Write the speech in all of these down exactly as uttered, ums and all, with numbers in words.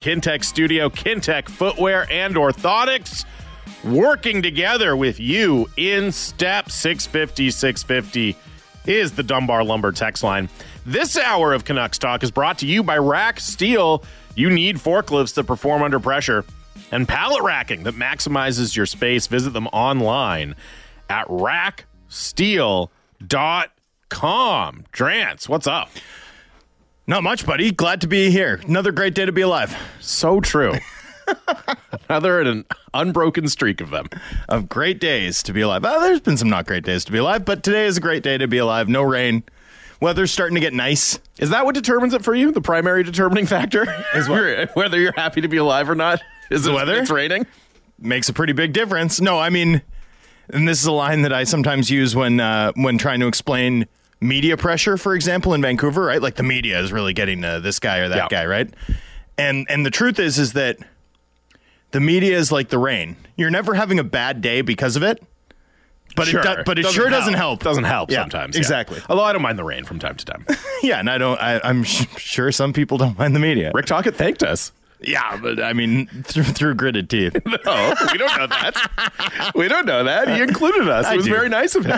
Kintec Studio, Kintec Footwear and Orthotics, working together with you in step. Six fifty, six fifty is the Dunbar Lumber text line. This hour of Canucks Talk is brought to you by Rack Steel. You need forklifts that perform under pressure and pallet racking that maximizes your space. Visit them online at rack steel dot com. Drance, what's up? Not much, buddy. Glad to be here. Another great day to be alive. So true. Another in an unbroken streak of them. Of great days to be alive. Well, there's been some not great days to be alive, but today is a great day to be alive. No rain. Weather's starting to get nice. Is that what determines it for you? The primary determining factor? Is what? Whether you're happy to be alive or not? Is the it, weather? It's raining? Makes a pretty big difference. No, I mean, and this is a line that I sometimes use when uh, when trying to explain media pressure, for example, in Vancouver, right? Like the media is really getting to this guy or that yeah. guy, right? And and the truth is, is that the media is like the rain. You're never having a bad day because of it, but sure. it do, but it doesn't sure help. doesn't help. Doesn't help yeah, sometimes. Exactly. Yeah. Although I don't mind the rain from time to time. yeah, and I don't. I, I'm sh- sure some people don't mind the media. Rick Tocchet thanked us. Yeah, but I mean, through, through gritted teeth. No, we don't know that. We don't know that. He included us. I It was do. very nice of him.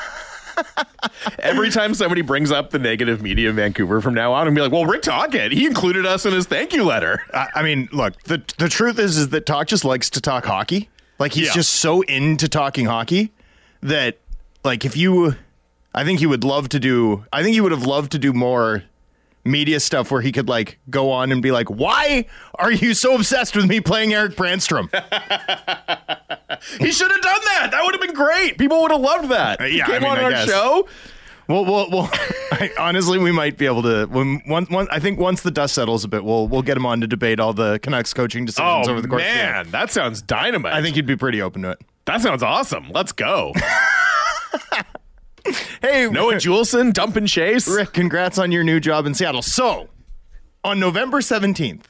Every time somebody brings up the negative media in Vancouver from now on, and be like, well, Rick Tocchet, he included us in his thank you letter. I, I mean, look, the the truth is, is that Talk just likes to talk hockey. Like, he's Yeah. just so into talking hockey that, like, if you, I think he would love to do, I think he would have loved to do more media stuff where he could, like, go on and be like, why are you so obsessed with me playing Eric Brandstrom? He should have done that. That would have been great. People would have loved that. Uh, He yeah, came I mean, on I our guess. show. Well, well, well. I, honestly, we might be able to. When one, one, I think once the dust settles a bit, we'll we'll get him on to debate all the Canucks coaching decisions Oh, over the course of the man. year. That sounds dynamite. I think he'd be pretty open to it. that sounds awesome. Let's go. Hey, Noah Juleson, dump and chase. Rick, congrats on your new job in Seattle. So, on November seventeenth.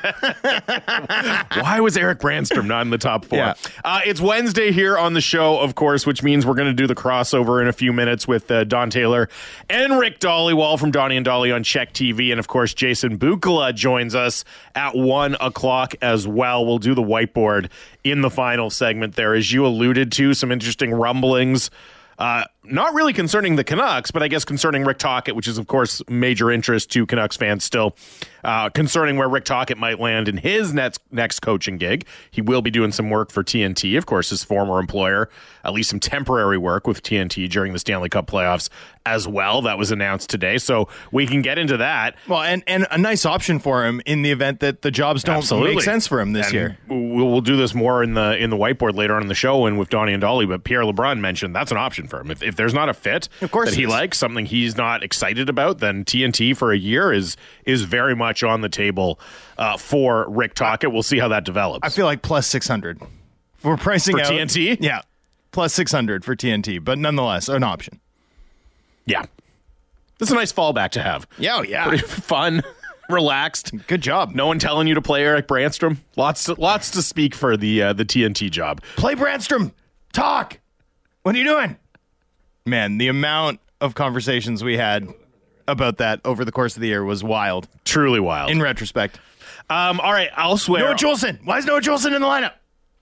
Why was Eric Brandstrom not in the top four? Yeah. Uh, it's Wednesday here on the show, of course, which means we're going to do the crossover in a few minutes with uh, Don Taylor and Rick Dollywall from Donnie and Dolly on Czech T V. And, of course, Jason Bukala joins us at one o'clock as well. We'll do the whiteboard in the final segment there. As you alluded to, some interesting rumblings. Uh, not really concerning the Canucks, but I guess concerning Rick Tocchet, which is, of course, major interest to Canucks fans still. Uh, concerning where Rick Tocchet might land in his next, next coaching gig. He will be doing some work for T N T, of course, his former employer, at least some temporary work with T N T during the Stanley Cup playoffs as well. That was announced today, so we can get into that. Well, and, and a nice option for him in the event that the jobs don't Absolutely. make sense for him this And year. We'll, we'll do this more in the in the whiteboard later on in the show and with Donnie and Dolly, but Pierre LeBrun mentioned that's an option for him. If, if there's not a fit Of course that it he is. likes, something he's not excited about, then T N T for a year is is very much on the table uh, for Rick Tocchet. We'll see how that develops. I feel like plus six hundred. We're pricing For out. T N T? Yeah. Plus six hundred for T N T, but nonetheless, an option. yeah. That's a nice fallback to have. Yeah, yeah. Pretty fun, relaxed. Good job. No one telling you to play Eric Brandstrom. Lots to, lots to speak for the uh, the T N T job. Play Brandstrom. Talk. What are you doing? Man, the amount of conversations we had about that over the course of the year was wild. Truly wild. In retrospect. um, all right, I'll swear. Noah Juleson. Why is Noah Juleson in the lineup?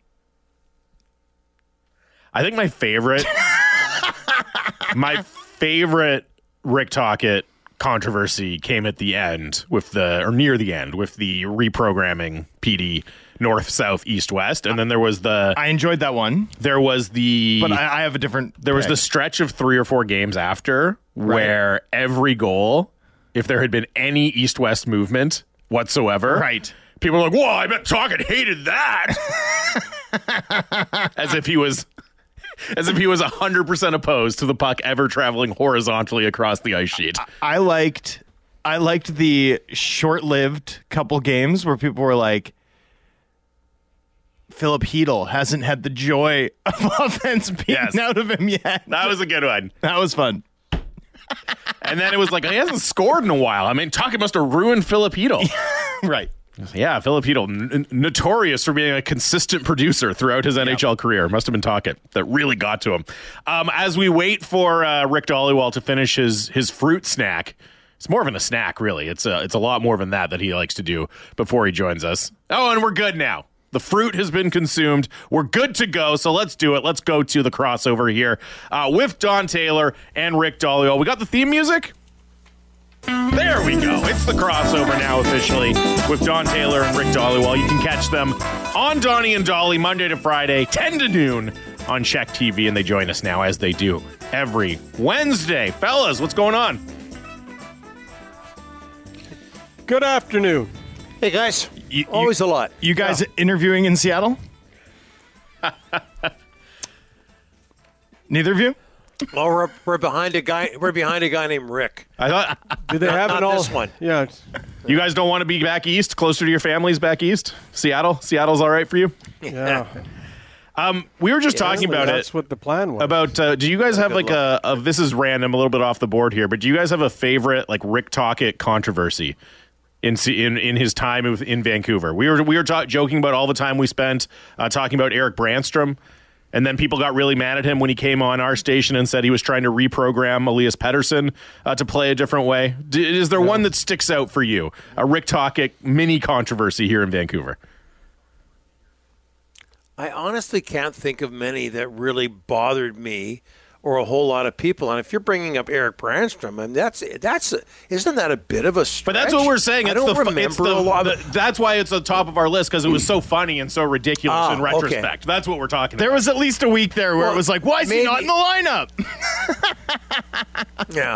I think my favorite, my favorite Rick Tocchet controversy came at the end with the, or near the end with the reprogramming P D north, south, east, west, and then there was the, I enjoyed that one, there was the, but I, I have a different. there was pick. the stretch of three or four games after where every goal, if there had been any east-west movement whatsoever, Right. people were like, "Whoa, I bet Tocchet hated that," as if he was. As if he was one hundred percent opposed to the puck ever traveling horizontally across the ice sheet. I liked I liked the short-lived couple games where people were like, Philip Hedl hasn't had the joy of offense being Yes. out of him yet. That was a good one. That was fun. And then it was like, he hasn't scored in a while. I mean, Tocchet must have ruined Philip Hedl. Right. Yeah, Philip Hedl, n- notorious for being a consistent producer throughout his N H L career. Must have been Tocchet that really got to him. Um, as we wait for uh, Rick Dollywall to finish his his fruit snack, It's more than a snack, really. It's a, it's a lot more than that that he likes to do before he joins us. Oh, and we're good now. The fruit has been consumed. We're good to go, so let's do it. Let's go to the crossover here uh, with Don Taylor and Rick Dhaliwal. We got the theme music? There we go. It's the crossover now officially with Don Taylor and Rick Dhaliwal. You can catch them on Donnie and Dolly Monday to Friday, ten to noon on Check T V, and they join us now as they do every Wednesday. Fellas, what's going on? Good afternoon. Hey, guys. You, Always you, a lot. You guys yeah. interviewing in Seattle? Neither of you? Well, we're, we're behind a guy. We're behind a guy named Rick. I thought. Do they not, have not an all? This one. Yeah. You guys don't want to be back east, closer to your families back east? Seattle? Seattle's all right for you? Yeah. Um, we were just Yeah, talking about That's it. what the plan was. About uh, do you guys have Good like a, a this is random, a little bit off the board here, but do you guys have a favorite like Rick Tocchet controversy in in in his time in Vancouver? We were we were ta- joking about all the time we spent uh, talking about Eric Brandstrom, and then people got really mad at him when he came on our station and said he was trying to reprogram Elias Pettersson uh, to play a different way. D- is there yeah. one that sticks out for you? A Rick Tocchet mini controversy here in Vancouver? I honestly can't think of many that really bothered me or a whole lot of people. And if you're bringing up Eric Brandstrom, I mean, that's that's isn't that a bit of a stretch? But that's what we're saying. I It's don't the, remember it's the, a lot. the, that's why it's on top of our list, because it was so funny and so ridiculous Ah, in retrospect. okay. That's what we're talking There about. was at least a week there where Well, it was like, why is maybe, he not in the lineup? Yeah.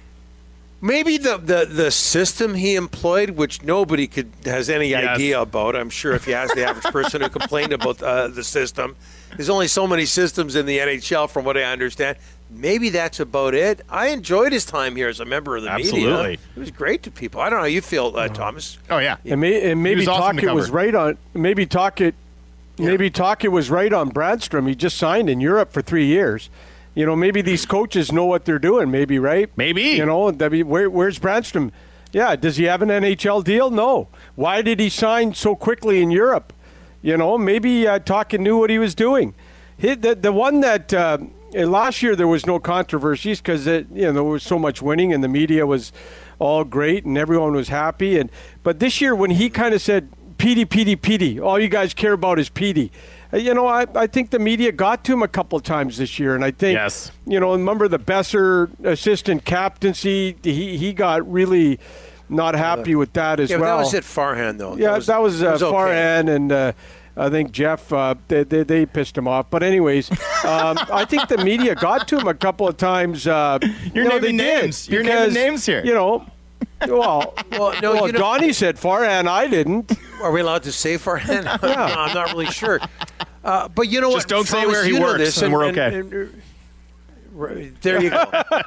Maybe the, the, the system he employed, which nobody could has any Yes. idea about. I'm sure if you ask the average person who complained about uh, the system, there's only so many systems in the N H L, from what I understand. Maybe that's about it. I enjoyed his time here as a member of the Absolutely. media. It was great to people. I don't know how you feel, uh, Thomas. Oh, yeah. and, may, and maybe was awesome to Tocchet was cover. right on. Maybe Tocchet, maybe Tocchet was right on Brandstrom. He just signed in Europe for three years. You know, maybe these coaches know what they're doing. Maybe, right? Maybe. You know, where, where's Brandstrom? Yeah, does he have an N H L deal? No. Why did he sign so quickly in Europe? You know, maybe uh, Tocchet knew what he was doing. He, the the one that uh, last year there was no controversies because you know there was so much winning and the media was all great and everyone was happy. And but this year when he kind of said, "Petey, Petey, Petey," all you guys care about is Petey. You know, I, I think the media got to him a couple of times this year, and I think, Yes. you know, remember the Besser assistant captaincy? He he got really not happy with that as Yeah, but well. that was at Farhan, though. Yeah, that was, that uh, was okay. Farhan and uh, I think Jeff, uh, they, they, they pissed him off. But anyways, um, I think the media got to him a couple of times. Uh, You're you know, naming they did names. You're because, naming names here. You know, well, Well, no, well you know- Donnie said Farhan, I didn't. Are we allowed to say Farhan? No, I'm not really sure. Uh, but you know Just what? don't say Thomas, where he you know works, this, and we're okay. and- and- right, there you go.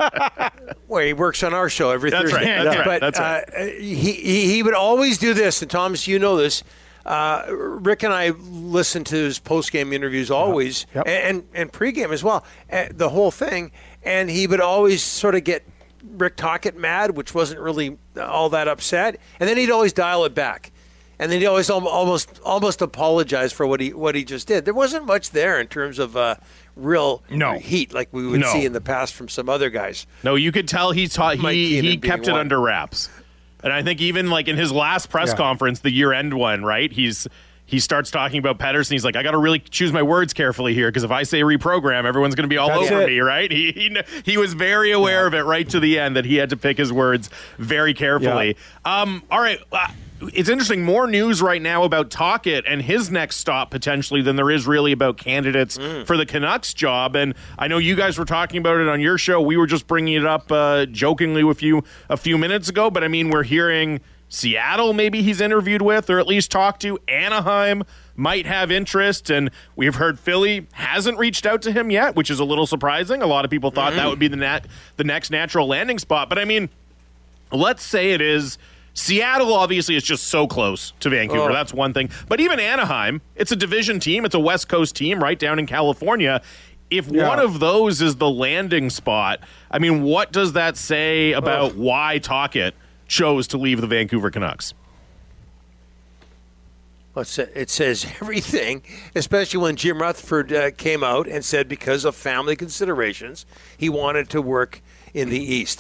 Well, he works on our show every That's Thursday. right, that's right, But that's right. Uh, he, he he would always do this, and Thomas, you know this. Uh, Rick and I listen to his post-game interviews always, Yep. and and pre-game as well, uh, the whole thing. And he would always sort of get Rick Tocchet mad, which wasn't really all that upset, and then he'd always dial it back. And then he always al- almost almost apologized for what he what he just did. There wasn't much there in terms of uh, real No. heat like we would No. see in the past from some other guys. No, you could tell he taught Mike he Keenan he being kept it one. under wraps. And I think even like in his last press Yeah. conference, the year end one, right? He's he starts talking about Pettersson. He's like, I got to really choose my words carefully here because if I say reprogram, everyone's going to be all That's over it. me, right? He, he he was very aware of it right to the end that he had to pick his words very carefully. Um, all right. Uh, It's interesting. More news right now about Tocchet and his next stop potentially than there is really about candidates for the Canucks job. And I know you guys were talking about it on your show. We were just bringing it up uh, jokingly with you a few minutes ago. But I mean, we're hearing Seattle maybe he's interviewed with or at least talked to. Anaheim might have interest. And we've heard Philly hasn't reached out to him yet, which is a little surprising. A lot of people thought that would be the nat- the next natural landing spot. But I mean, let's say it is. Seattle obviously is just so close to Vancouver. Oh. That's one thing. But even Anaheim, it's a division team. It's a West Coast team right down in California. If Yeah. one of those is the landing spot, I mean, what does that say about why Tocchet chose to leave the Vancouver Canucks? Well, it sa- it says everything, especially when Jim Rutherford uh, came out and said because of family considerations, he wanted to work in the East.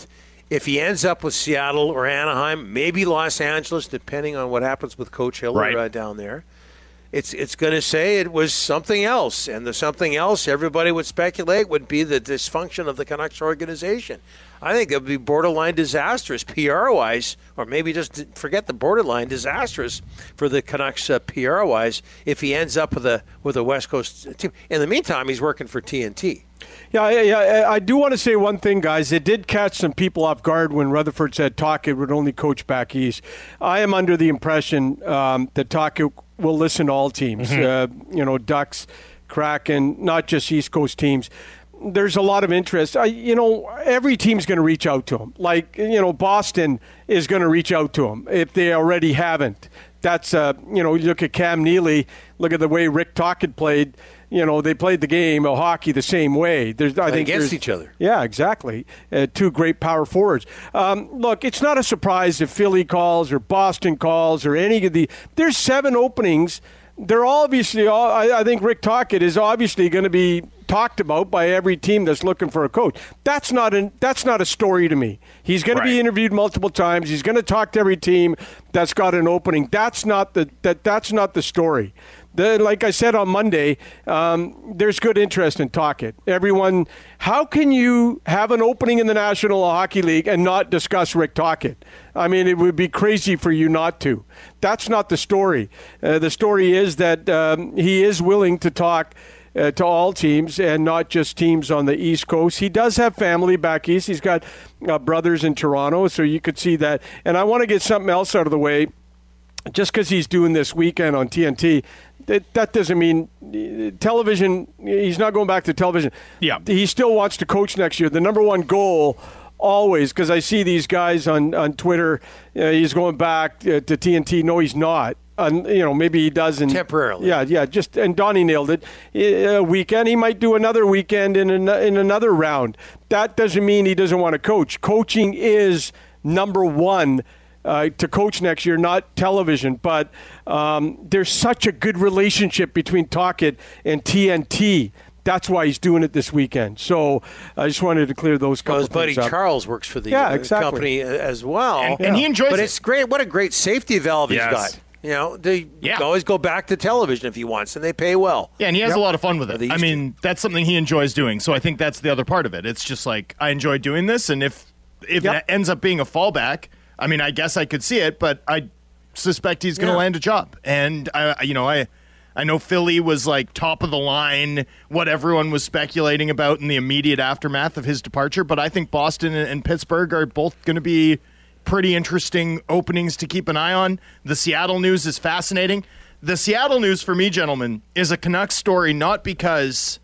if he ends up with Seattle or Anaheim, maybe Los Angeles, depending on what happens with Coach Hiller Right. uh, down there, it's it's going to say it was something else. And the something else, everybody would speculate, would be the dysfunction of the Canucks organization. I think it would be borderline disastrous P R-wise, or maybe just forget the borderline disastrous for the Canucks uh, P R-wise if he ends up with a with a West Coast team. In the meantime, he's working for T N T. Yeah, yeah, yeah. I do want to say one thing, guys. It did catch some people off guard when Rutherford said Tocchet would only coach back east. I am under the impression um, that Tocchet will listen to all teams. Mm-hmm. Uh, you know, Ducks, Kraken, not just East Coast teams. There's a lot of interest. I, you know, every team's going to reach out to him. Like, you know, Boston is going to reach out to him if they already haven't. That's, uh, you know, you look at Cam Neely, look at the way Rick Tocchet played. You know, they played the game of hockey the same way. There's, I think, against each other. Yeah, exactly. Uh, two great power forwards. Um, look, it's not a surprise if Philly calls or Boston calls or any of the. There's seven openings. They're obviously. All, I, I think Rick Tocchet is obviously going to be talked about by every team that's looking for a coach. That's not an. That's not a story to me. He's going right. to be interviewed multiple times. He's going to talk to every team that's got an opening. That's not the. That that's not the story. The, like I said on Monday, um, there's good interest in Tocchet. Everyone, how can you have an opening in the National Hockey League and not discuss Rick Tocchet? I mean, it would be crazy for you not to. That's not the story. Uh, the story is that um, he is willing to talk uh, to all teams and not just teams on the East Coast. He does have family back east. He's got uh, brothers in Toronto, so you could see that. And I want to get something else out of the way. Just because he's doing this weekend on T N T, that, that doesn't mean television. He's not going back to television. Yeah. He still wants to coach next year. The number one goal always, because I see these guys on, on Twitter, uh, he's going back uh, to T N T. No, he's not. Uh, you know, maybe he does. In, Temporarily. Yeah, yeah. Just and Donnie nailed it. A weekend. He might do another weekend in, an, in another round. That doesn't mean he doesn't want to coach. Coaching is number one. Uh, to coach next year, not television. But um, there's such a good relationship between Tocchet and T N T. That's why he's doing it this weekend. So I just wanted to clear those couple well, his buddy things up. Charles works for the yeah, uh, exactly. company as well. And, and he enjoys but it. But it's great. What a great safety valve Yes. he's got. You know, they Yeah. can always go back to television if he wants, and they pay well. Yeah, and he has Yep. a lot of fun with Or it. they I used mean, that's something he enjoys doing. So I think that's the other part of it. It's just like, I enjoy doing this, and if if Yep. it ends up being a fallback, I mean, I guess I could see it, but I suspect he's going to Yeah. land a job. And, I, you know, I I know Philly was like top of the line, what everyone was speculating about in the immediate aftermath of his departure, but I think Boston and Pittsburgh are both going to be pretty interesting openings to keep an eye on. The Seattle news is fascinating. The Seattle news for me, gentlemen, is a Canucks story not because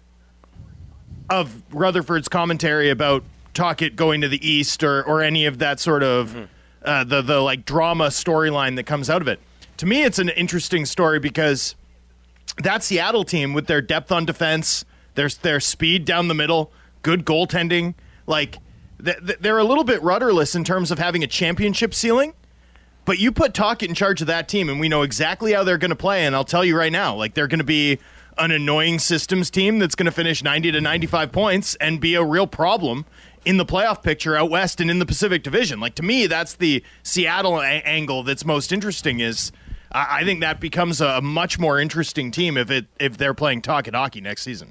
of Rutherford's commentary about Tocchet going to the East or, or any of that sort of mm-hmm. uh, the, the like drama storyline that comes out of it. To me, it's an interesting story because that Seattle team with their depth on defense, their, their speed down the middle, good goaltending, like they're a little bit rudderless in terms of having a championship ceiling, but you put Tocchet in charge of that team, and we know exactly how they're going to play, and I'll tell you right now, like they're going to be an annoying systems team that's going to finish ninety to ninety-five points and be a real problem in the playoff picture out west and in the Pacific Division. Like, to me, that's the Seattle a- angle that's most interesting is I-, I think that becomes a much more interesting team if it if they're playing Tocchet hockey next season.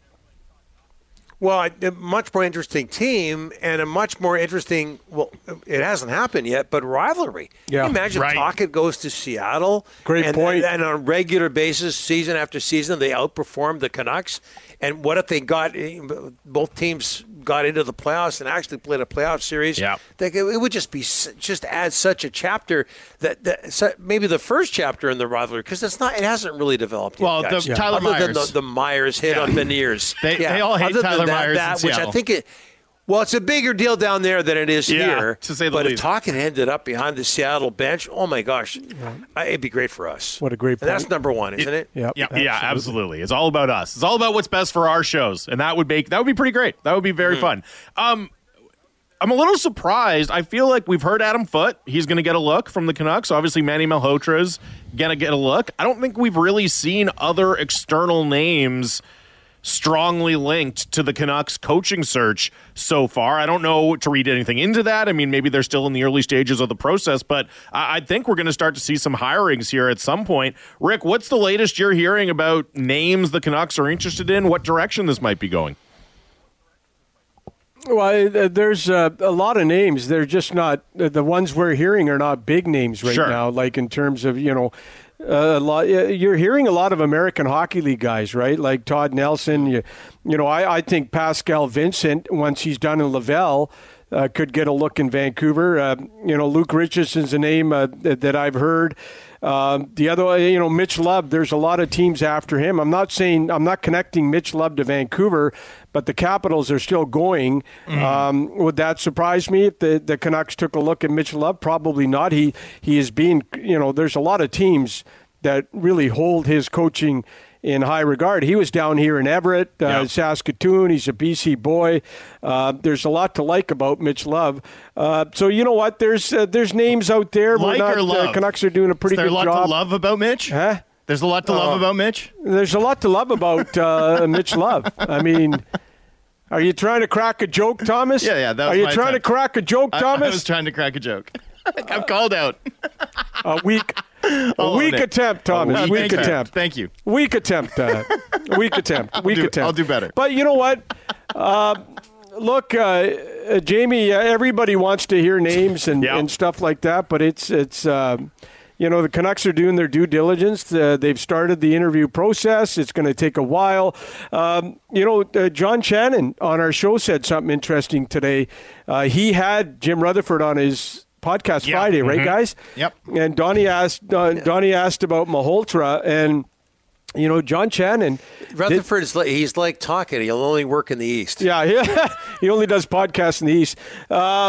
Well, a much more interesting team and a much more interesting, well, it hasn't happened yet, but rivalry. Yeah, Can you imagine right. Tocchet goes to Seattle. Great and, point. And, and on a regular basis, season after season, they outperform the Canucks. And what if they got, both teams got into the playoffs and actually played a playoff series? Yeah. They, it would just be, just add such a chapter that, that so maybe the first chapter in the rivalry, because it's not, it hasn't really developed yet. Well, guys. the, yeah. Tyler Other Myers. than the, the Myers hit Yeah. on Beniers. They- they all hate Other than Tyler that, Myers in that, which I Seattle. think it, well, it's a bigger deal down there than it is Yeah, here. to say the but least. if Tocchet ended up behind the Seattle bench, oh my gosh, I, it'd be great for us. What a great And that's point. number one, isn't it? Yep, Yeah, yeah, absolutely. It's all about us. It's all about what's best for our shows, and that would make that would be pretty great. That would be very mm. fun. Um, I'm a little surprised. I feel like we've heard Adam Foote. He's going to get a look from the Canucks. Obviously, Manny Malhotra's going to get a look. I don't think we've really seen other external names strongly linked to the Canucks coaching search so far. I don't know to read anything into that. I mean, maybe they're still in the early stages of the process, but I, I think we're going to start to see some hirings here at some point. Rick, what's the latest you're hearing about names the Canucks are interested in? What direction this might be going? Well, there's uh, a lot of names. They're just not the ones we're hearing are not big names right Sure. now. Like in terms of you know, uh, a lot. You're hearing a lot of American Hockey League guys, right? Like Todd Nelson. You, you know, I, I think Pascal Vincent, once he's done in Laval, uh, could get a look in Vancouver. Uh, you know, Luke Richardson's a name uh, that, that I've heard. Um, the other, you know, Mitch Love, there's a lot of teams after him. I'm not saying, I'm not connecting Mitch Love to Vancouver, but the Capitals are still going. Mm. Um, would that surprise me if the, the Canucks took a look at Mitch Love? Probably not. He, he is being, you know, there's a lot of teams that really hold his coaching in high regard. He was down here in Everett, uh, yep. Saskatoon. He's a B C boy. Uh, there's a lot to like about Mitch Love. Uh, so you know what? There's uh, there's names out there. Like We're not, or love? Uh, Canucks are doing a pretty Is there good a lot job. to love about Mitch? Huh? There's a lot to love uh, about Mitch? There's a lot to love about uh, Mitch Love. I mean, are you trying to crack a joke, Thomas? Yeah, yeah. That was are you my trying time. to crack a joke, Thomas? I, I was trying to crack a joke. I'm called out. A weak, a I'll weak own it. attempt, Thomas. Oh, weak thank you. attempt. Thank you. Weak attempt. Uh, weak attempt. Weak do- attempt. I'll do better. But you know what? Uh, look, uh, uh, Jamie. Uh, everybody wants to hear names and, Yeah. and stuff like that, but it's it's. Uh, You know, the Canucks are doing their due diligence. Uh, they've started the interview process. It's going to take a while. Um, you know, uh, John Shannon on our show said something interesting today. Uh, he had Jim Rutherford on his podcast Yeah. Friday, right, Mhm. guys? Yep. And Donnie asked, uh, Donnie asked about Malhotra, and, you know, John Shannon. Rutherford is like, he's like talking. He'll only work in the East. Yeah, yeah. He only does podcasts in the East. Uh,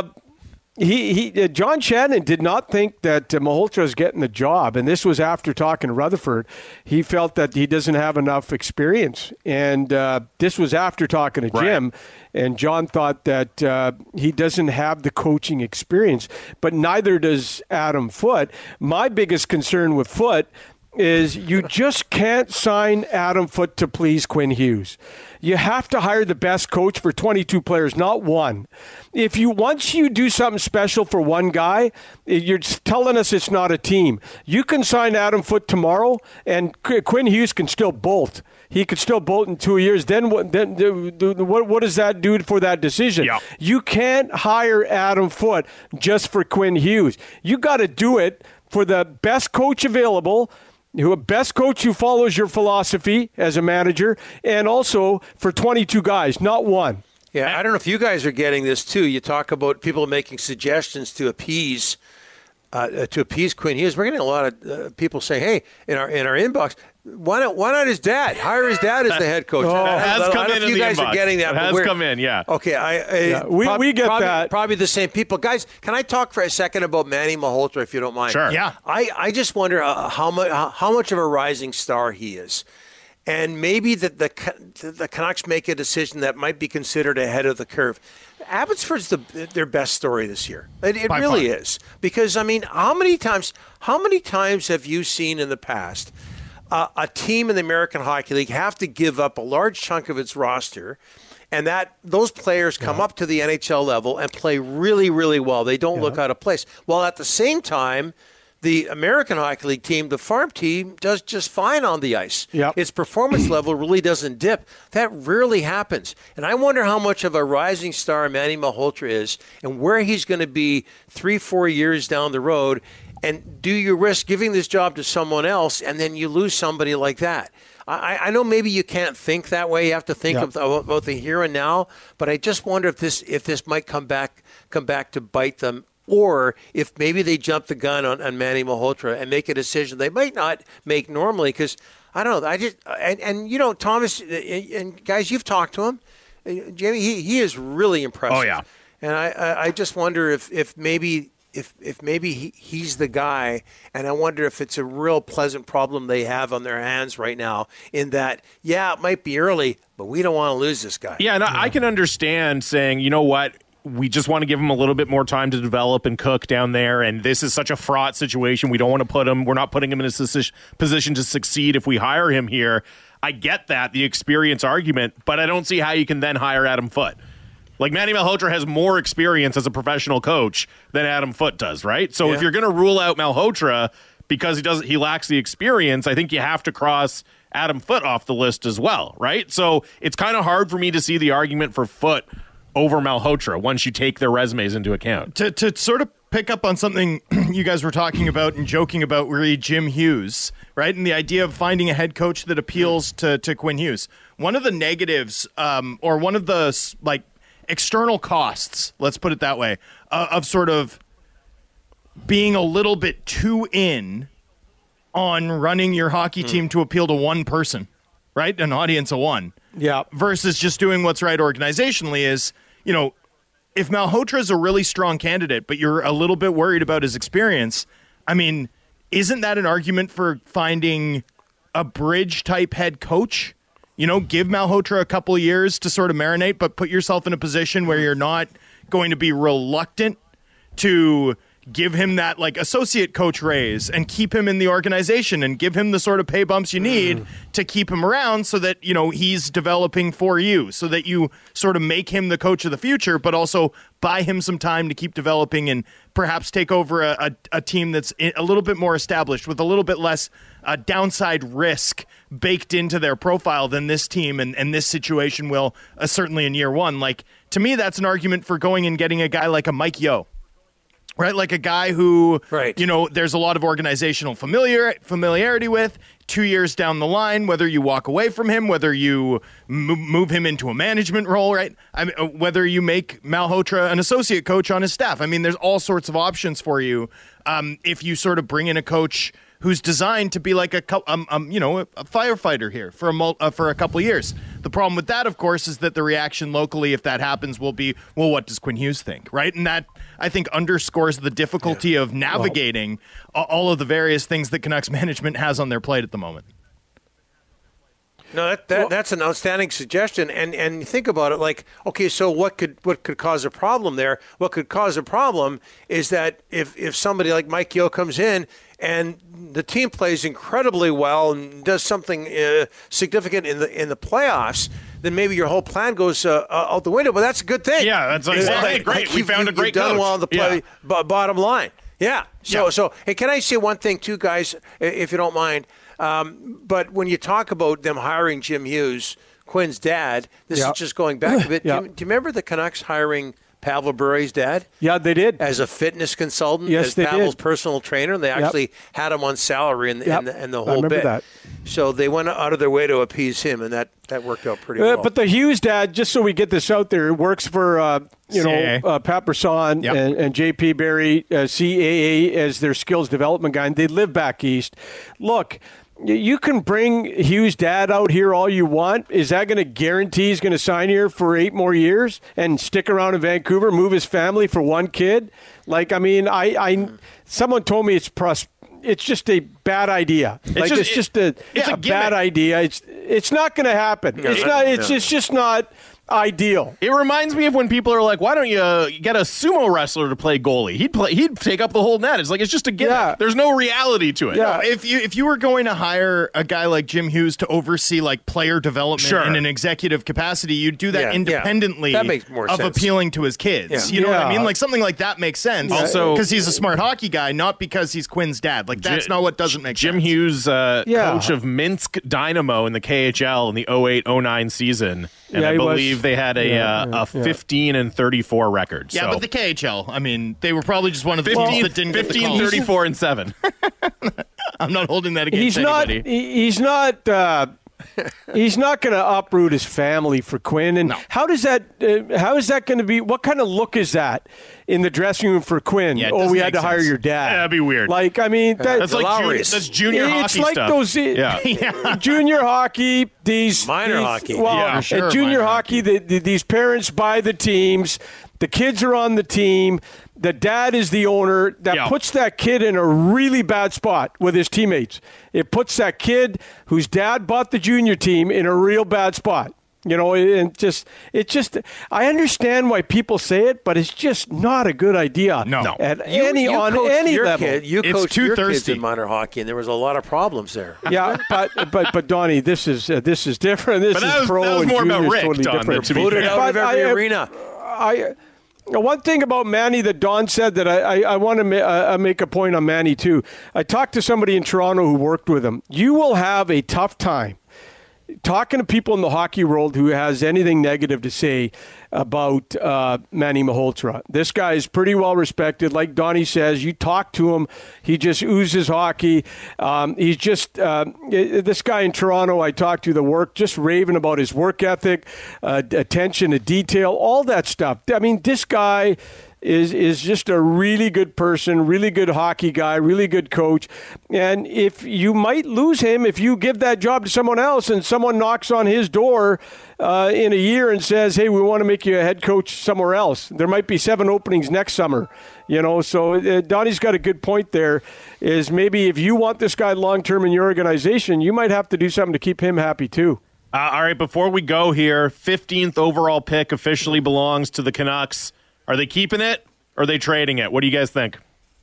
He, he, uh, John Shannon did not think that uh, Malhotra is getting the job, and this was after talking to Rutherford. He felt that he doesn't have enough experience, and uh, this was after talking to Right. Jim. And John thought that uh, he doesn't have the coaching experience, but neither does Adam Foote. My biggest concern with Foote is you just can't sign Adam Foote to please Quinn Hughes. You have to hire the best coach for twenty-two players, not one. If you once you do something special for one guy, you're telling us it's not a team. You can sign Adam Foote tomorrow, and Qu- Quinn Hughes can still bolt. He could still bolt in two years. Then what? Then what? What does that do for that decision? Yeah. You can't hire Adam Foote just for Quinn Hughes. You got to do it for the best coach available. Who best coach who follows your philosophy as a manager, and also for twenty-two guys, not one. Yeah, I don't know if you guys are getting this too. You talk about people making suggestions to appease uh, to appease Quinn Hughes. We're getting a lot of uh, people saying, "Hey, in our in our inbox, why not why not his dad? Hire his dad as the head coach." Oh. That has I don't come know in if in you the guys inbox. are getting that. It but has we're- come in, yeah. Okay, I, I Yeah, we- prob- we get probably, that. Probably the same people, guys. Can I talk for a second about Manny Malhotra, if you don't mind? Sure. Yeah. I, I just wonder uh, how much how much of a rising star he is, and maybe that the the the Canucks make a decision that might be considered ahead of the curve. Abbotsford's the their best story this year. It, it By really far. is, because I mean, how many times how many times have you seen in the past uh, a team in the American Hockey League have to give up a large chunk of its roster? And that those players come up to the N H L level and play really, really well. They don't look out of place. While at the same time, the American Hockey League team, the farm team, does just fine on the ice. Yep. Its performance level really doesn't dip. That rarely happens. And I wonder how much of a rising star Manny Malhotra is and where he's going to be three, four years down the road. And do you risk giving this job to someone else and then you lose somebody like that? I, I know maybe you can't think that way. You have to think Yep. of the, about the here and now. But I just wonder if this if this might come back come back to bite them, or if maybe they jump the gun on, on Manny Malhotra and make a decision they might not make normally. Because I don't know. I just and, and you know Thomas and guys, you've talked to him, Jamie. He he is really impressive. Oh, yeah. And I I, I just wonder if if maybe. If if maybe he, he's the guy, and I wonder if it's a real pleasant problem they have on their hands right now, in that, yeah, it might be early, but we don't want to lose this guy. Yeah, and I I can understand saying, you know what, we just want to give him a little bit more time to develop and cook down there. And this is such a fraught situation. We don't want to put him, we're not putting him in a position to succeed if we hire him here. I get that, the experience argument, but I don't see how you can then hire Adam Foote. Like, Manny Malhotra has more experience as a professional coach than Adam Foote does, right? So Yeah. if you're going to rule out Malhotra because he doesn't, he lacks the experience, I think you have to cross Adam Foote off the list as well, right? So it's kind of hard for me to see the argument for Foote over Malhotra once you take their resumes into account. To to sort of pick up on something you guys were talking about and joking about, really, Jim Hughes, right? And the idea of finding a head coach that appeals to, to Quinn Hughes. One of the negatives, um, or one of the, like, external costs, let's put it that way, uh, of sort of being a little bit too in on running your hockey Mm. team to appeal to one person, right? An audience of one. Yeah. Versus just doing what's right organizationally is, you know, if Malhotra is a really strong candidate, but you're a little bit worried about his experience, I mean, isn't that an argument for finding a bridge-type head coach? You know, give Malhotra a couple of years to sort of marinate, but put yourself in a position where you're not going to be reluctant to give him that, like, associate coach raise and keep him in the organization and give him the sort of pay bumps you need mm. to keep him around so that, you know, he's developing for you, so that you sort of make him the coach of the future, but also buy him some time to keep developing and perhaps take over a, a, a team that's a little bit more established with a little bit less uh, downside risk baked into their profile than this team and, and this situation will, uh, certainly in year one. Like, to me, that's an argument for going and getting a guy like a Mike Yeo, right? Like a guy who, right. you know, there's a lot of organizational familiar familiarity with. Two years down the line, whether you walk away from him, whether you m- move him into a management role, right? I mean, whether you make Malhotra an associate coach on his staff. I mean, there's all sorts of options for you um, if you sort of bring in a coach who's designed to be like a, um, um, you know, a, a firefighter here for a mul- uh, for a couple of years. The problem with that, of course, is that the reaction locally, if that happens, will be, well, what does Quinn Hughes think, right? And that, I think, underscores the difficulty yeah. of navigating well, all of the various things that Canucks management has on their plate at the moment. No, that, that well, that's an outstanding suggestion, and and think about it. Like, okay, so what could what could cause a problem there? What could cause a problem is that if if somebody like Mike Yeo comes in and the team plays incredibly well and does something uh, significant in the in the playoffs, then maybe your whole plan goes uh, uh, out the window. But that's a good thing. Yeah, that's like, well, hey, great. Like we found a great you've done coach. well on the play. Yeah. B- bottom line, yeah. So yeah. so hey, can I say one thing too, guys, if you don't mind? Um, but when you talk about them hiring Jim Hughes, Quinn's dad, this yeah. is just going back a bit. yeah. do, you, do you remember the Canucks hiring Pavel Bure's dad? Yeah, they did. As a fitness consultant, yes, as they Pavel's did. personal trainer, and they actually yep. had him on salary and, yep. and, the, and the I whole remember bit. That. So they went out of their way to appease him, and that, that worked out pretty uh, well. But the Hughes dad, just so we get this out there, works for uh, you C A A. know uh, Pat Brisson yep. and, and J P Barry, uh, C A A as their skills development guy, and they live back east. Look, you can bring Hughes' dad out here all you want. Is that going to guarantee he's going to sign here for eight more years and stick around in Vancouver, move his family for one kid? Like, I mean, I, I someone told me it's pros. It's just a bad idea. It's like just, it's just a, it's a, a bad idea. It's it's not going to happen. No, it's no, not. It's no. it's just not ideal. It reminds me of when people are like, "Why don't you uh, get a sumo wrestler to play goalie? He'd play. He'd take up the whole net." It's like it's just a gimmick. Yeah. There's no reality to it. Yeah. If you if you were going to hire a guy like Jim Hughes to oversee like player development Sure. in an executive capacity, you'd do that Yeah, yeah. independently That makes more of sense. appealing to his kids. Yeah. You know what I Yeah. mean? Like something like that makes sense. Also- because he's a smart hockey guy, not because he's Quinn's dad. Like that's Ji- not what doesn't make Jim sense. Hughes, uh, Yeah. coach of Minsk Dynamo in the K H L in the oh eight oh nine season, and Yeah, I he was- believe they had a Yeah, uh, yeah, a fifteen and thirty-four record. Yeah, so. but the K H L, I mean, they were probably just one of the fifteen, teams that didn't get the fifteen, calls. thirty-four, and seven. I'm not holding that against He's not. anybody. he- He's not. Uh, he's not going to uproot his family for Quinn. And No. how does that? Uh, how is that going to be? What kind of look is that in the dressing room for Quinn? Yeah, it oh, doesn't we had make to hire sense. your dad. Yeah, that'd be weird. Like, I mean, that, That's like junior, Lowry's. that's junior it's hockey like stuff. those. yeah. Junior hockey, these Minor these- hockey. Well, Yeah, and sure, junior minor hockey. The, the, these parents buy the teams. The kids are on the team. The dad is the owner. That Yeah. puts that kid in a really bad spot with his teammates. It puts that kid whose dad bought the junior team in a real bad spot. You know, and just it just I understand why people say it, but it's just not a good idea. No. No. At You- any you on coached any your level. Kid, you It's coached too your kids thirsty. in minor hockey, and there was a lot of problems there. Yeah, but but but Donnie, this is uh, this is different. This But that is was- pro that was and more about junior is Rick, totally Don, different. to be Booted fair. out of But every I- arena. I one thing about Manny that Don said that I, I, I want to ma- uh, make a point on Manny too. I talked to somebody in Toronto who worked with him. You will have a tough time talking to people in the hockey world who has anything negative to say about uh, Manny Malhotra. This guy is pretty well respected. Like Donnie says, you talk to him, he just oozes hockey. Um, he's just, uh, this guy in Toronto I talked to, the work, just raving about his work ethic, uh, attention to detail, all that stuff. I mean, this guy is is just a really good person, really good hockey guy, really good coach. And if you might lose him if you give that job to someone else and someone knocks on his door uh, in a year and says, hey, we want to make you a head coach somewhere else. There might be seven openings next summer. You know, so uh, Donnie's got a good point there, is maybe if you want this guy long-term in your organization, you might have to do something to keep him happy too. Uh, all right, before we go here, fifteenth overall pick officially belongs to the Canucks. Are they keeping it or are they trading it? What do you guys think?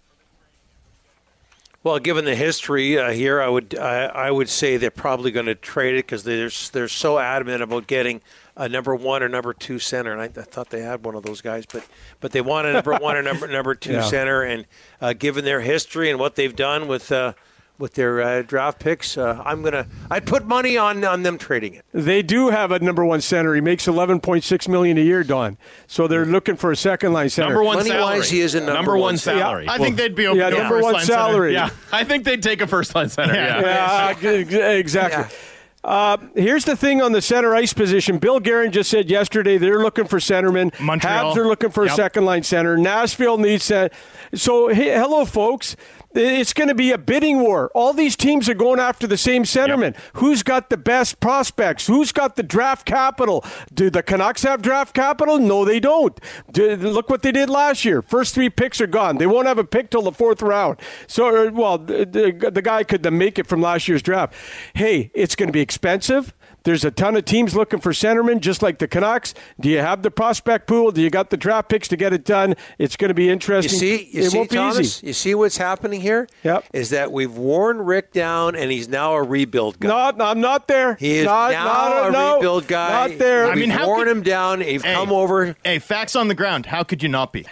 Well, given the history uh, here, I would I, I would say they're probably going to trade it because they're they're so adamant about getting a number one or number two center, and I, I thought they had one of those guys, but but they want a number one or number number two Yeah. center, and uh, given their history and what they've done with uh, with their uh, draft picks, uh, I'm gonna I'd put money on on them trading it. They do have a number one center. He makes eleven point six million dollars a year, Don. So they're looking for a second line center. Number one Money-wise, salary. he is a number one one center. salary. I think they'd be open Yeah, to a number first one line center. salary. Yeah, I think they'd take a first line center. Yeah. Yeah, g- exactly. Uh, here's the thing on the center ice position. Bill Guerin just said yesterday they're looking for centermen. Montreal. Habs are looking for a Yep. second line center. Nashville needs that. So, hey, hello, folks. It's going to be a bidding war. All these teams are going after the same centerman. Who's got the best prospects? Who's got the draft capital? Do the Canucks have draft capital? No, they don't. Do, look what they did last year. First three picks are gone. They won't have a pick till the fourth round. So, well, the, the, the guy could make it from last year's draft. Hey, it's going to be expensive. There's a ton of teams looking for centermen, just like the Canucks. Do you have the prospect pool? Do you got the draft picks to get it done? It's going to be You interesting. see, you it see, won't be Thomas. easy. You see what's happening here? Yep. Is that we've worn Rick down, and he's now a rebuild guy. No, I'm not there. He is not, now not, a no, rebuild guy. Not there. I mean, We've how worn could- him down. He's Hey. come over. Hey, facts on the ground. How could you not be?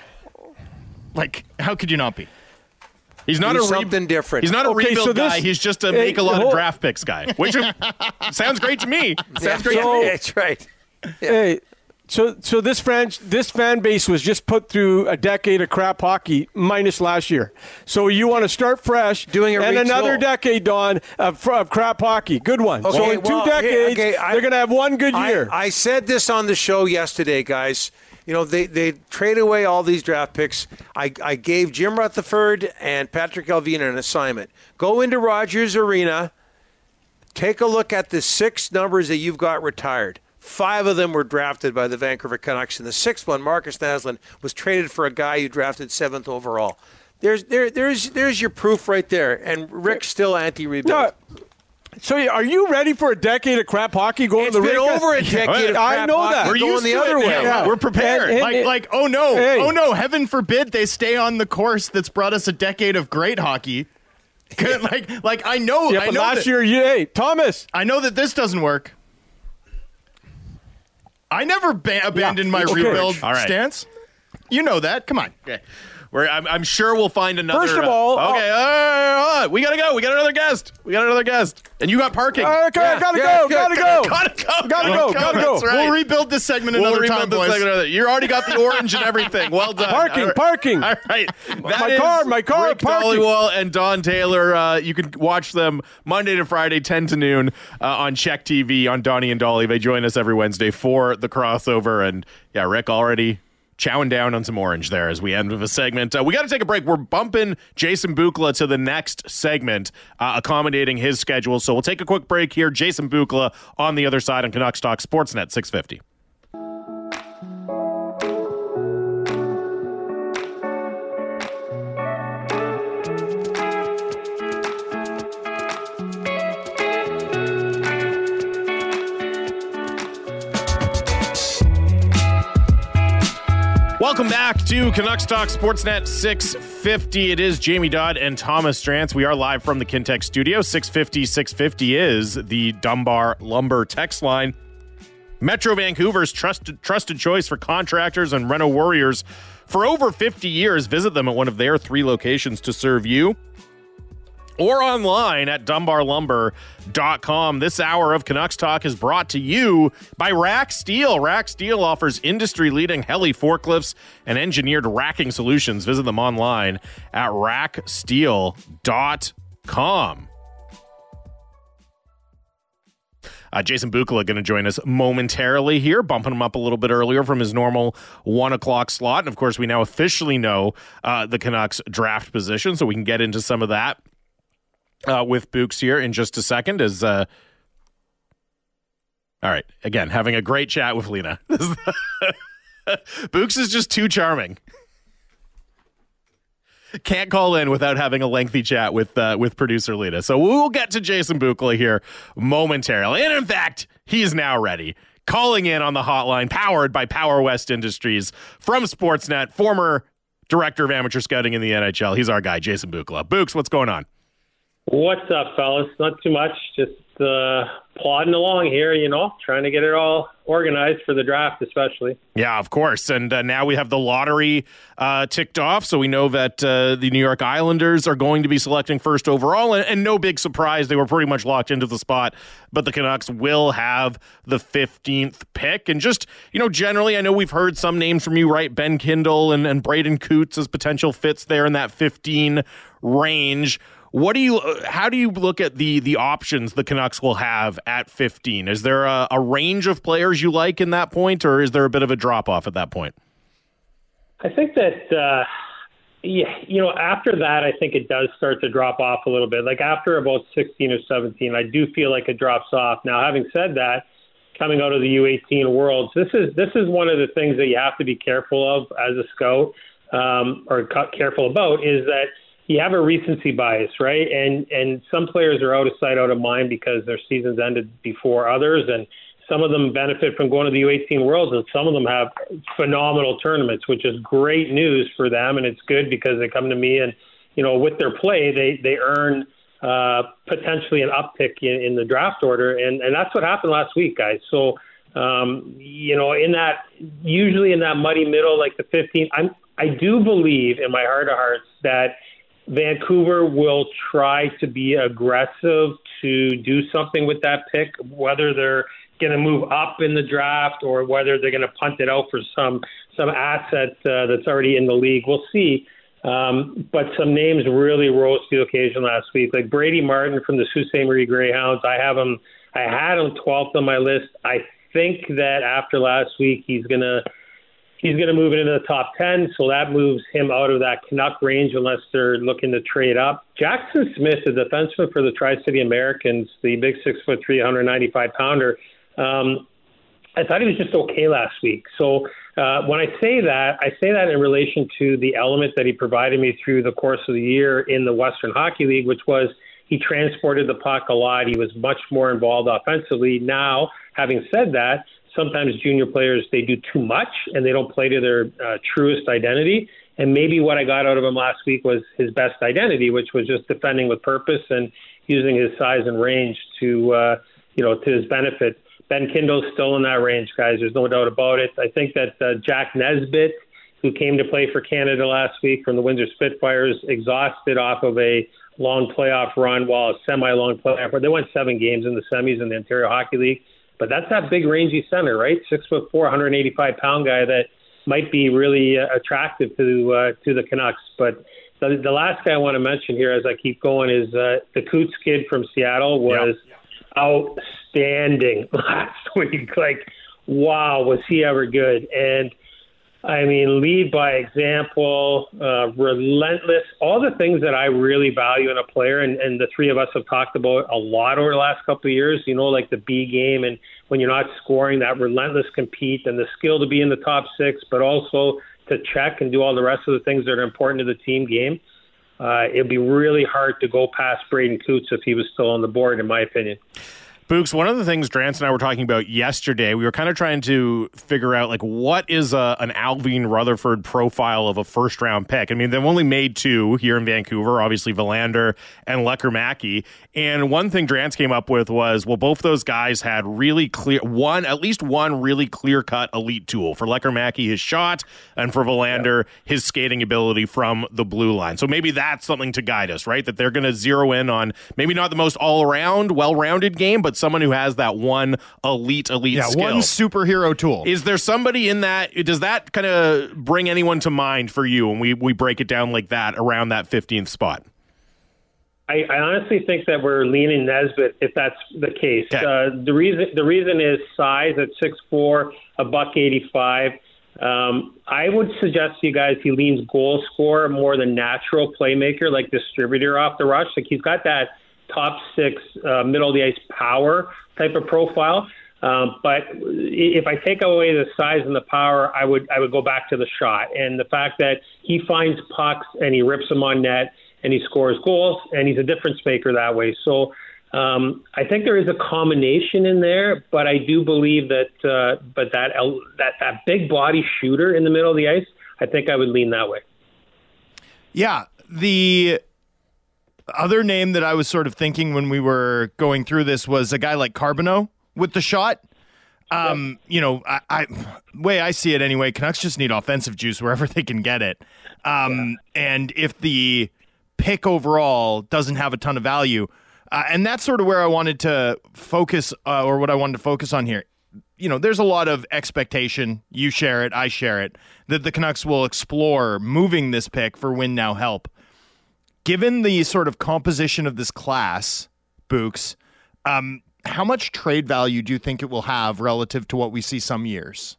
Like, how could you not be? He's not He's a re- something different. He's not a Okay, rebuild so this- guy. He's just a Hey, make a lot of hold- draft picks guy, which sounds great to me. Sounds great So- to me. That's right. Hey, so so this fan this fan base was just put through a decade of crap hockey minus last year. So you want to start fresh, Doing a and retool. another decade, Don, of, fr- of crap hockey. Good one. so Okay, in two well, decades, okay, I- they're going to have one good I, year. I said this on the show yesterday, guys. You know, they, they trade away all these draft picks. I, I gave Jim Rutherford and Patrick Alvina an assignment. Go into Rogers Arena, take a look at the six numbers that you've got retired. Five of them were drafted by the Vancouver Canucks, and the sixth one, Marcus Naslund, was traded for a guy you drafted seventh overall. There's there there's there's your proof right there. And Rick's still anti-rebuild. No, so are you ready for a decade of crap hockey going It's to the been rink? over a decade of I crap know hockey that. We're going used the to other it way. now. Yeah. We're prepared. And- and- Like, like, oh no, Hey. oh no, heaven forbid they stay on the course that's brought us a decade of great hockey. like, like I know, Yeah, I but know last that, year, you, hey, Thomas. I know that this doesn't work. I never ba- abandoned my Okay. rebuild All right. stance. You know that. Come on. Okay. We're, I'm, I'm sure we'll find another. First of uh, all, okay, uh, uh, we gotta go. We got another guest. We got another guest, and you got parking. Okay, Yeah, gotta yeah, go, good, gotta good. go. Gotta go. Gotta go, gotta go. That's right. We'll rebuild this segment We'll another rebuild time, this boys. second other- You already got the orange and everything. Well done. Parking, All right. parking. All right. That My is car, my car, Rick parking. Dhaliwal and Don Taylor. Uh, you can watch them Monday to Friday, ten to noon uh, on Czech T V on Donnie and Dolly. They join us every Wednesday for the crossover. And yeah, Rick already chowing down on some orange there as we end with a segment. Uh, we got to take a break. We're bumping Jason Bukala to the next segment, uh, accommodating his schedule. So we'll take a quick break here. Jason Bukala on the other side on Canucks Talk Sportsnet six fifty. Welcome back to Canucks Talk Sportsnet six fifty. It is Jamie Dodd and Thomas Strantz. We are live from the Kintec studio. six fifty, six fifty is the Dunbar Lumber text line. Metro Vancouver's trusted trusted choice for contractors and reno warriors for over fifty years. Visit them at one of their three locations to serve you, or online at dunbar lumber dot com. This hour of Canucks Talk is brought to you by Rack Steel. Rack Steel offers industry-leading heli forklifts and engineered racking solutions. Visit them online at rack steel dot com. Uh, Jason Bukala going to join us momentarily here, bumping him up a little bit earlier from his normal one o'clock slot. And, of course, we now officially know uh, the Canucks draft position, so we can get into some of that uh, with Books here in just a second. As uh... All right, again, having a great chat with Lena. Books is just too charming. Can't call in without having a lengthy chat with uh, with producer Lena. So we'll get to Jason Bukala here momentarily. And in fact, he's now ready. Calling in on the hotline, powered by Power West Industries from Sportsnet, former director of amateur scouting in the N H L. He's our guy, Jason Bukala. Books, what's going on? What's up, fellas? Not too much. Just uh, plodding along here, you know, trying to get it all organized for the draft, especially. Yeah, of course. And uh, now we have the lottery uh, ticked off, so we know that uh, the New York Islanders are going to be selecting first overall, and, and no big surprise, they were pretty much locked into the spot, but the Canucks will have the fifteenth pick. And just, you know, generally, I know we've heard some names from you, right? Ben Kindle and, and Braden Coots as potential fits there in that fifteen range. What do you? How do you look at the the options the Canucks will have at fifteen? Is there a, a range of players you like in that point, or is there a bit of a drop off at that point? I think that uh, yeah, you know, after that, I think it does start to drop off a little bit. Like after about sixteen or seventeen, I do feel like it drops off. Now, having said that, coming out of the U eighteen Worlds, this is this is one of the things that you have to be careful of as a scout, um, or careful about, is that you have a recency bias, right? And and some players are out of sight, out of mind because their seasons ended before others, and some of them benefit from going to the U eighteen Worlds, and some of them have phenomenal tournaments, which is great news for them, and it's good because they come to me and, you know, with their play, they they earn uh, potentially an uptick in, in the draft order, and, and that's what happened last week, guys. So, um, you know, in that, usually in that muddy middle, like the fifteenth, I'm, I do believe in my heart of hearts that Vancouver will try to be aggressive to do something with that pick, whether they're going to move up in the draft or whether they're going to punt it out for some some asset uh, that's already in the league. We'll see. Um, but some names really rose to the occasion last week, like Brady Martin from the Sault Ste. Marie Greyhounds. I have him. I had him twelfth on my list. I think that after last week, he's going to He's going to move into the top ten, so that moves him out of that Canuck range unless they're looking to trade up. Jackson Smith, the defenseman for the Tri-City Americans, the big six foot three, one ninety-five pounder, um, I thought he was just okay last week. So uh, when I say that, I say that in relation to the element that he provided me through the course of the year in the Western Hockey League, which was he transported the puck a lot. He was much more involved offensively. Now, having said that, sometimes junior players, they do too much and they don't play to their uh, truest identity. And maybe what I got out of him last week was his best identity, which was just defending with purpose and using his size and range to, uh, you know, to his benefit. Ben Kindle's still in that range, guys. There's no doubt about it. I think that uh, Jack Nesbitt, who came to play for Canada last week from the Windsor Spitfires, exhausted off of a long playoff run, while a semi-long playoff run. They went seven games in the semis in the Ontario Hockey League. But that's that big rangy center, right? Six foot four, one eighty-five pound guy that might be really uh, attractive to uh, to the Canucks. But the, the last guy I want to mention here, as I keep going, is uh, the Coots kid from Seattle was yeah. outstanding last week. Like, wow, was he ever good? And I mean, lead by example, uh, relentless, all the things that I really value in a player, and, and the three of us have talked about a lot over the last couple of years, you know, like the B game, and when you're not scoring, that relentless compete and the skill to be in the top six, but also to check and do all the rest of the things that are important to the team game. Uh, it'd be really hard to go past Braden Coots if he was still on the board, in my opinion. Books, one of the things Drance and I were talking about yesterday, we were kind of trying to figure out, like, what is a, an Alvin Rutherford profile of a first-round pick? I mean, they've only made two here in Vancouver, obviously Verlander and Lekkerimäki. And one thing Drance came up with was, well, both those guys had really clear, one, at least one really clear-cut elite tool. For Lekkerimäki, his shot, and for Verlander, his skating ability from the blue line. So maybe that's something to guide us, right? That they're going to zero in on maybe not the most all-around, well-rounded game, but someone who has that one elite, elite yeah, skill. one superhero tool. Is there somebody in that? Does that kind of bring anyone to mind for you when we, we break it down like that around that fifteenth spot? I, I honestly think that we're leaning Nesbitt if that's the case. Okay. Uh, the reason the reason is size at six foot four, a buck eighty-five. Um, I would suggest to you guys he leans goal scorer more than natural playmaker, like distributor off the rush. Like he's got that top six, uh, middle of the ice power type of profile. Um, but if I take away the size and the power, I would I would go back to the shot and the fact that he finds pucks and he rips them on net and he scores goals and he's a difference maker that way. So um, I think there is a combination in there, but I do believe that uh, but that that that big body shooter in the middle of the ice, I think I would lean that way. Yeah, the other name that I was sort of thinking when we were going through this was a guy like Carbonneau with the shot. Um, you know, I, I way I see it anyway, Canucks just need offensive juice wherever they can get it. Um, yeah. And if the pick overall doesn't have a ton of value, uh, and that's sort of where I wanted to focus, uh, or what I wanted to focus on here. You know, there's a lot of expectation. You share it, I share it, that the Canucks will explore moving this pick for win now help. Given the sort of composition of this class, Books, um, how much trade value do you think it will have relative to what we see some years?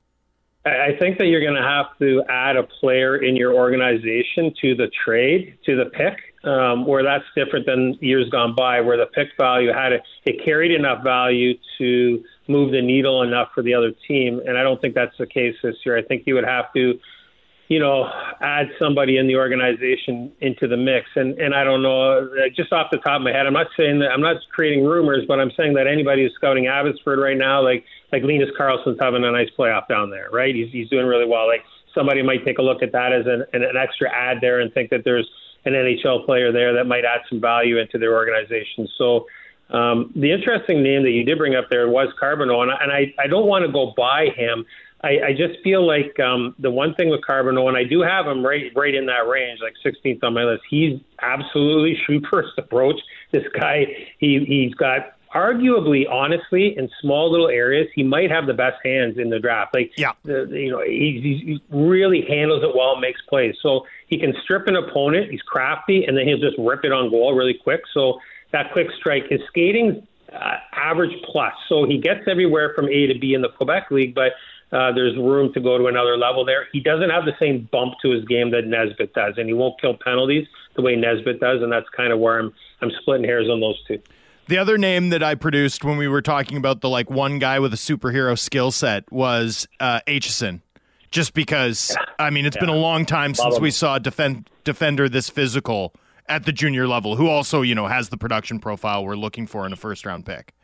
I think that you're going to have to add a player in your organization to the trade, to the pick, um, where that's different than years gone by, where the pick value had it, it carried enough value to move the needle enough for the other team. And I don't think that's the case this year. I think you would have to, you know, add somebody in the organization into the mix. And and I don't know, just off the top of my head, I'm not saying that, I'm not creating rumors, but I'm saying that anybody who's scouting Abbotsford right now, like like Linus Karlsson's having a nice playoff down there, right? He's he's doing really well. Like somebody might take a look at that as an, an, an extra ad there and think that there's an N H L player there that might add some value into their organization. So um, the interesting name that you did bring up there was Carbonneau, and, and I, I don't want to go by him. I, I just feel like um, the one thing with Carbonneau, and I do have him right right in that range, like sixteenth on my list, he's absolutely shoot first approach. This guy, he, he's got arguably, honestly, in small little areas, he might have the best hands in the draft. Like, yeah. the, you know, he, he really handles it well and makes plays. So he can strip an opponent, he's crafty, and then he'll just rip it on goal really quick. So that quick strike, his skating's uh, average plus. So he gets everywhere from A to B in the Quebec League, but Uh, there's room to go to another level there. He doesn't have the same bump to his game that Nesbitt does, and he won't kill penalties the way Nesbitt does, and that's kind of where I'm I'm splitting hairs on those two. The other name that I produced when we were talking about the like one guy with a superhero skill set was uh, Aitchison, just because, yeah. I mean, it's yeah. been a long time since we saw a defend, defender this physical at the junior level, who also, you know, has the production profile we're looking for in a first-round pick.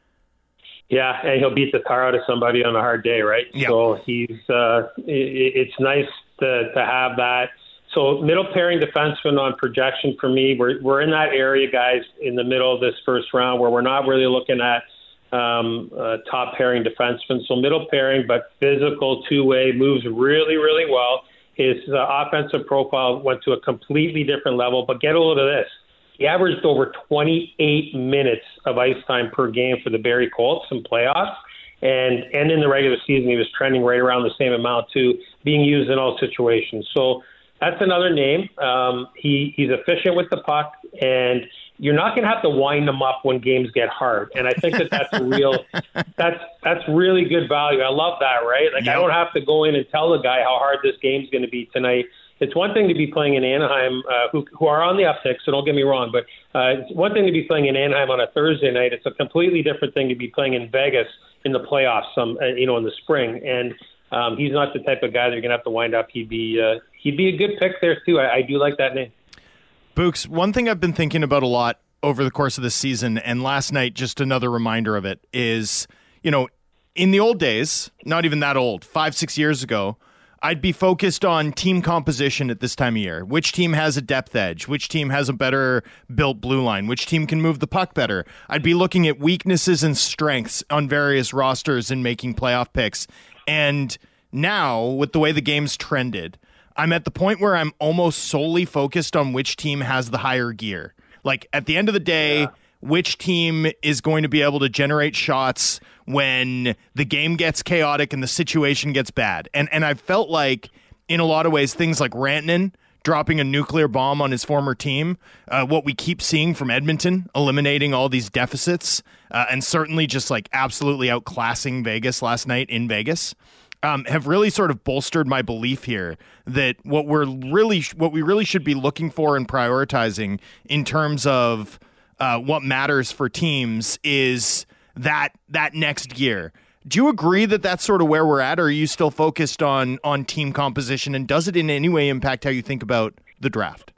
Yeah, and he'll beat the tar out of somebody on a hard day, right? Yep. So he's uh, it, it's nice to, to have that. So middle pairing defenseman on projection for me, we're we're in that area, guys, in the middle of this first round where we're not really looking at um, uh, top pairing defenseman. So middle pairing, but physical, two-way, moves really, really well. His uh, offensive profile went to a completely different level. But get a load of this. He averaged over twenty-eight minutes of ice time per game for the Barrie Colts in playoffs. And, and in the regular season, he was trending right around the same amount, too, being used in all situations. So that's another name. Um, he, he's efficient with the puck, and you're not going to have to wind him up when games get hard. And I think that that's a real, that's that's really good value. I love that, right? Like, yep. I don't have to go in and tell the guy how hard this game's going to be tonight. It's one thing to be playing in Anaheim, uh, who, who are on the uptick, so don't get me wrong, but uh, it's one thing to be playing in Anaheim on a Thursday night. It's a completely different thing to be playing in Vegas in the playoffs, um, uh, you know, in the spring. And um, he's not the type of guy that you're going to have to wind up. He'd be uh, he'd be a good pick there, too. I, I do like that name. Books, one thing I've been thinking about a lot over the course of the season, and last night, just another reminder of it, is, you know, in the old days, not even that old, five, six years ago, I'd be focused on team composition at this time of year. Which team has a depth edge? Which team has a better built blue line? Which team can move the puck better? I'd be looking at weaknesses and strengths on various rosters and making playoff picks. And now, with the way the game's trended, I'm at the point where I'm almost solely focused on which team has the higher gear. Like, at the end of the day, yeah. which team is going to be able to generate shots when the game gets chaotic and the situation gets bad. And and I felt like, in a lot of ways, things like Rantanen dropping a nuclear bomb on his former team, uh, what we keep seeing from Edmonton, eliminating all these deficits, uh, and certainly just like absolutely outclassing Vegas last night in Vegas, um, have really sort of bolstered my belief here that what we're really, what we really should be looking for and prioritizing in terms of uh, what matters for teams is that that next year. Do you agree that that's sort of where we're at, or are you still focused on on team composition, and does it in any way impact how you think about the draft?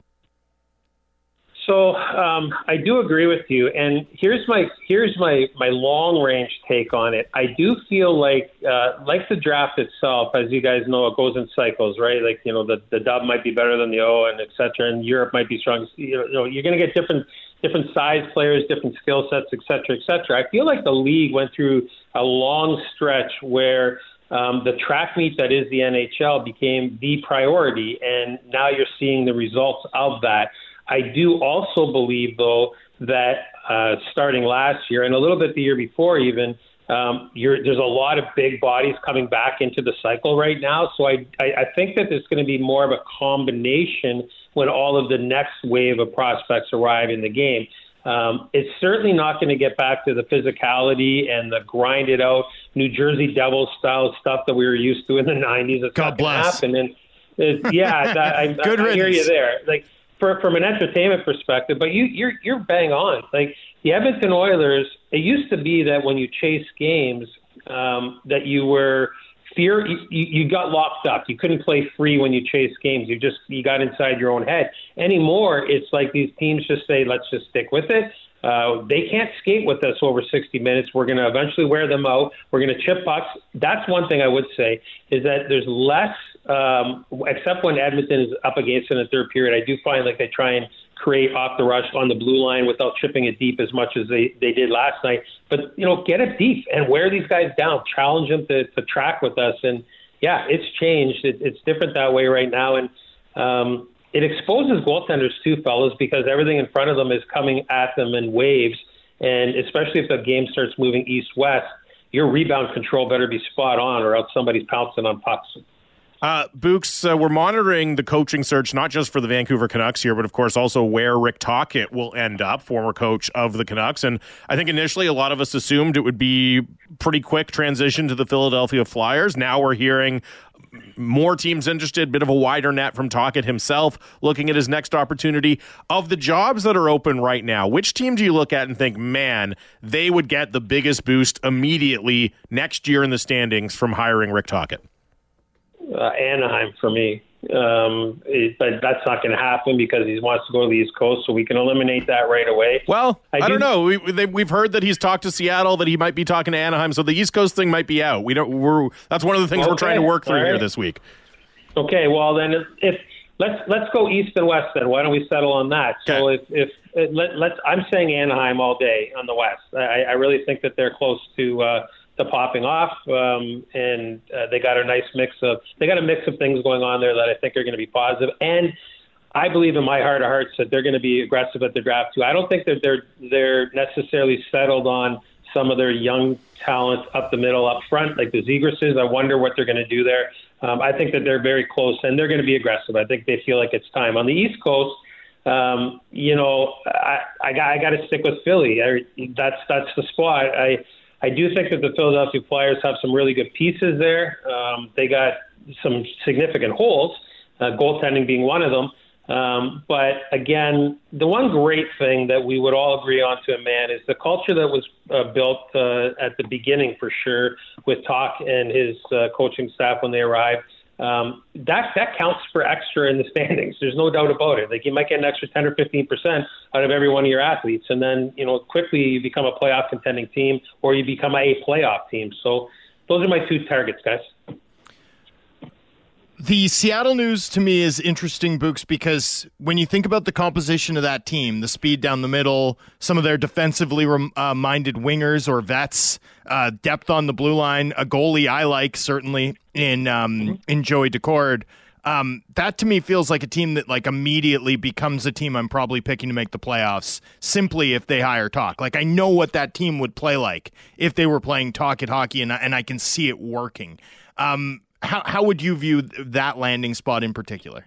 So um, I do agree with you, and here's my here's my, my long range take on it. I do feel like uh, like the draft itself, as you guys know, it goes in cycles, right? Like, you know, the, the Dub might be better than the O, and et cetera, and Europe might be strong. You know, you're going to get different different size players, different skill sets, et cetera, et cetera. I feel like the league went through a long stretch where um, the track meet that is the N H L became the priority, and now you're seeing the results of that. I do also believe, though, that uh, starting last year and a little bit the year before even, um, you're, there's a lot of big bodies coming back into the cycle right now. So I, I, I think that there's going to be more of a combination when all of the next wave of prospects arrive in the game. Um, it's certainly not going to get back to the physicality and the grind it out New Jersey Devils style stuff that we were used to in the nineties. It's God bless. Happen. And it, yeah, that, I, Good I, I hear you riddance. there. Like for, from an entertainment perspective, but you, you're you're bang on. Like the Edmonton Oilers, it used to be that when you chase games, um, that you were. Fear, you, you got locked up. You couldn't play free when you chase games. You just you got inside your own head. Anymore, it's like these teams just say, let's just stick with it. Uh, they can't skate with us over sixty minutes. We're going to eventually wear them out. We're going to chip pucks. That's one thing I would say is that there's less, um, except when Edmonton is up against it in the third period. I do find like they try and create off the rush on the blue line without chipping it deep as much as they, they did last night. But, you know, get it deep and wear these guys down, challenge them to, to track with us. And, yeah, it's changed. It, it's different that way right now. And um, it exposes goaltenders too, fellas, because everything in front of them is coming at them in waves. And especially if the game starts moving east-west, your rebound control better be spot on or else somebody's pouncing on pucks. Uh, Books, uh, we're monitoring the coaching search, not just for the Vancouver Canucks here, but of course also where Rick Tocchet will end up, former coach of the Canucks. And I think initially a lot of us assumed it would be pretty quick transition to the Philadelphia Flyers. Now we're hearing more teams interested, bit of a wider net from Tocchet himself, looking at his next opportunity. Of the jobs that are open right now, which team do you look at and think, man, they would get the biggest boost immediately next year in the standings from hiring Rick Tocchet? Uh, Anaheim for me. Um, it, but that's not going to happen because he wants to go to the East Coast, so we can eliminate that right away. Well, I, I do, don't know. We, they, we've heard that he's talked to Seattle, that he might be talking to Anaheim, so the East Coast thing might be out. We don't. We're that's one of the things okay, we're trying to work through right. here this week. Okay, well then, if, if let's let's go East and West then. Why don't we settle on that? Okay. So if if it, let, let's, I'm saying Anaheim all day on the West. I, I really think that they're close to. Uh, to popping off, um, and uh, they got a nice mix of they got a mix of things going on there that I think are going to be positive. And I believe in my heart of hearts that they're going to be aggressive at the draft too. I don't think that they're they're necessarily settled on some of their young talent up the middle, up front, like the Zegras. I wonder what they're going to do there. Um, I think that they're very close and they're going to be aggressive. I think they feel like it's time. On the East Coast, um, you know, I, I got I got to stick with Philly. I, that's that's the spot. I. I do think that the Philadelphia Flyers have some really good pieces there. Um, they got some significant holes, uh, goaltending being one of them. Um, but again, the one great thing that we would all agree on to a man is the culture that was uh, built uh, at the beginning for sure with Talk and his uh, coaching staff when they arrived. um, that that counts for extra in the standings. There's no doubt about it. Like you might get an extra ten or fifteen percent out of every one of your athletes, and then you know quickly you become a playoff contending team, or you become a playoff team. So those are my two targets, guys. The Seattle news to me is interesting, Books, because when you think about the composition of that team, the speed down the middle, some of their defensively uh, minded wingers or vets, uh, depth on the blue line, a goalie I like certainly in um, mm-hmm. in Joey Decord. Um, that to me feels like a team that like immediately becomes a team I'm probably picking to make the playoffs simply if they hire Talk. Like I know what that team would play like if they were playing Talk at hockey, and and I can see it working. Um, How how would you view that landing spot in particular?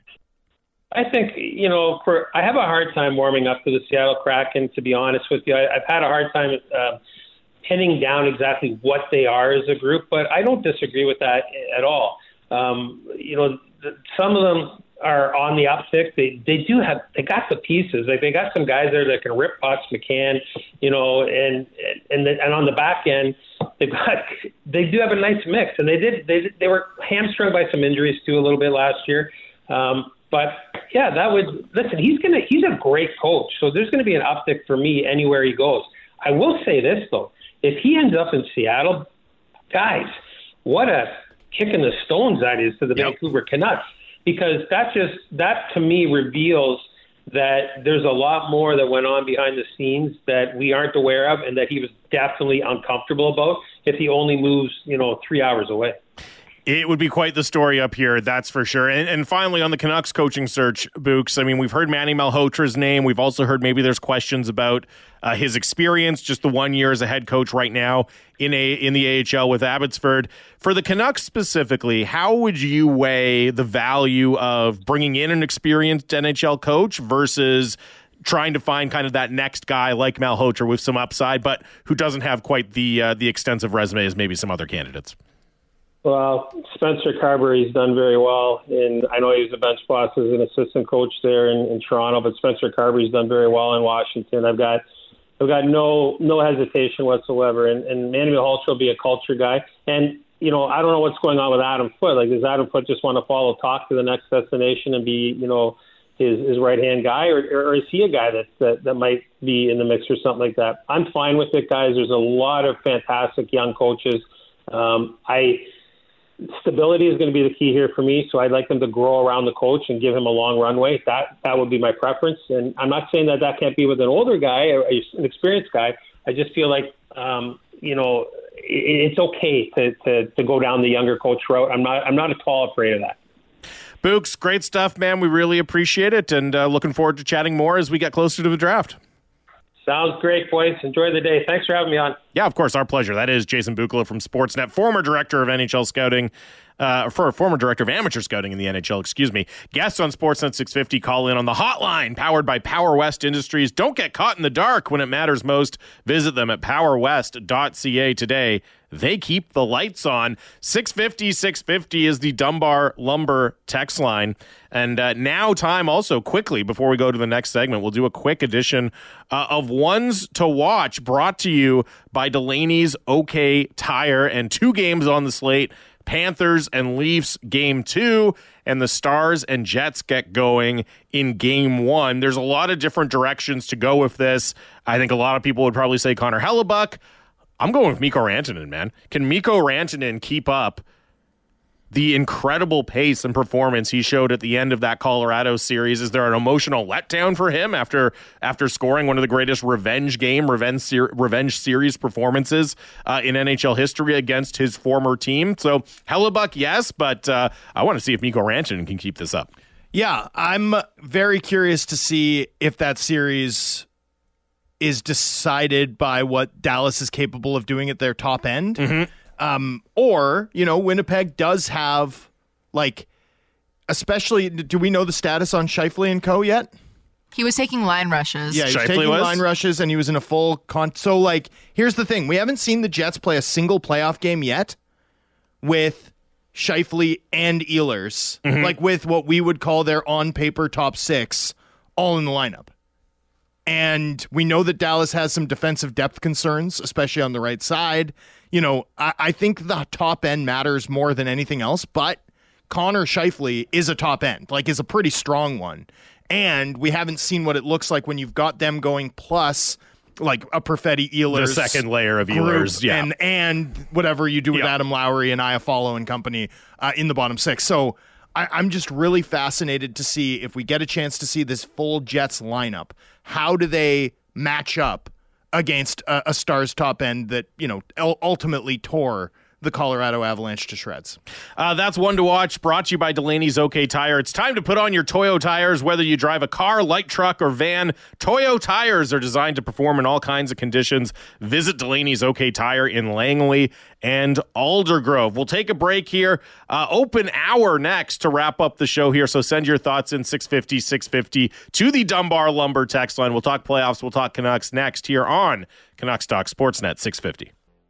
I think, you know, for I have a hard time warming up to the Seattle Kraken, to be honest with you. I, I've had a hard time uh, pinning down exactly what they are as a group, but I don't disagree with that at all. Um, you know, the, some of them are on the uptick. They they do have they got the pieces. Like they got some guys there that can rip pucks, McCann, you know, and and the, and on the back end. They've got, they do have a nice mix, and they did. They they were hamstrung by some injuries too a little bit last year. Um, but yeah, that would listen. He's gonna. He's a great coach, so there's going to be an uptick for me anywhere he goes. I will say this though: if he ends up in Seattle, guys, what a kick in the stones that is to the yep. Vancouver Canucks, because that just that to me reveals that there's a lot more that went on behind the scenes that we aren't aware of, and that he was definitely uncomfortable about if he only moves, you know, three hours away. It would be quite the story up here, that's for sure. And, and finally, on the Canucks coaching search, Books, I mean, we've heard Manny Malhotra's name. We've also heard maybe there's questions about uh, his experience, just the one year as a head coach right now in a in the A H L with Abbotsford. For the Canucks specifically, how would you weigh the value of bringing in an experienced N H L coach versus trying to find kind of that next guy like Malhotra with some upside, but who doesn't have quite the uh, the extensive resume as maybe some other candidates? Well, Spencer Carberry's done very well, and I know he was a bench boss as an assistant coach there in, in Toronto, but Spencer Carberry's done very well in Washington. I've got I've got no no hesitation whatsoever, and, and Manny Malhotra will be a culture guy. And, you know, I don't know what's going on with Adam Foote. Like, does Adam Foote just want to follow Talk to the next destination and be, you know, his, his right-hand guy, or, or is he a guy that, that, that might be in the mix or something like that? I'm fine with it, guys. There's a lot of fantastic young coaches. Um, I... Stability is going to be the key here for me, so I'd like them to grow around the coach and give him a long runway. That that would be my preference, and I'm not saying that that can't be with an older guy or an experienced guy. I just feel like um, you know it's okay to, to to go down the younger coach route. I'm not I'm not at all afraid of that. Books, great stuff, man. We really appreciate it, and uh, looking forward to chatting more as we get closer to the draft. Sounds great, boys. Enjoy the day. Thanks for having me on. Yeah, of course. Our pleasure. That is Jason Bukala from Sportsnet, former director of N H L scouting, uh, for former director of amateur scouting in the N H L, excuse me. Guests on Sportsnet six fifty. Call in on the hotline powered by Power West Industries. Don't get caught in the dark when it matters most. Visit them at power west dot c a today. They keep the lights on. six fifty, six fifty is the Dunbar Lumber text line. And uh, now time also, quickly, before we go to the next segment, we'll do a quick edition uh, of Ones to Watch, brought to you by Delaney's OK Tire, and two games on the slate. Panthers and Leafs game two, and the Stars and Jets get going in game one. There's a lot of different directions to go with this. I think a lot of people would probably say Connor Hellebuck. I'm going with Mikko Rantanen, man. Can Mikko Rantanen keep up the incredible pace and performance he showed at the end of that Colorado series? Is there an emotional letdown for him after after scoring one of the greatest revenge game, revenge, ser- revenge series performances uh, in N H L history against his former team? So Hellebuck, yes, but uh, I want to see if Mikko Rantanen can keep this up. Yeah, I'm very curious to see if that series is decided by what Dallas is capable of doing at their top end. Mm-hmm. Um, or, you know, Winnipeg does have, like, especially, do we know the status on Scheifele and co yet? He was taking line rushes. Yeah, he was Scheifele taking was? line rushes, and he was in a full con. So, like, here's the thing. We haven't seen the Jets play a single playoff game yet with Scheifele and Ehlers, mm-hmm. like with what we would call their on-paper top six, all in the lineup. And we know that Dallas has some defensive depth concerns, especially on the right side. You know, I, I think the top end matters more than anything else, but Connor Scheifele is a top end, like is a pretty strong one. And we haven't seen what it looks like when you've got them going plus like a Perfetti Ehlers. The second layer of Ehlers, yeah. And, and whatever you do with yeah. Adam Lowry and Iafallo and company uh, in the bottom six. So I, I'm just really fascinated to see if we get a chance to see this full Jets lineup. How do they match up against a, a Stars top end that, you know, ultimately tore the Colorado Avalanche to shreds? Uh, that's one to watch, brought to you by Delaney's OK Tire. It's time to put on your Toyo tires, whether you drive a car, light truck, or van. Toyo tires are designed to perform in all kinds of conditions. Visit Delaney's OK Tire in Langley and Aldergrove. We'll take a break here. Uh, open hour next to wrap up the show here, so send your thoughts in six fifty, six fifty to the Dunbar Lumber text line. We'll talk playoffs, we'll talk Canucks next here on Canucks Talk Sportsnet six fifty.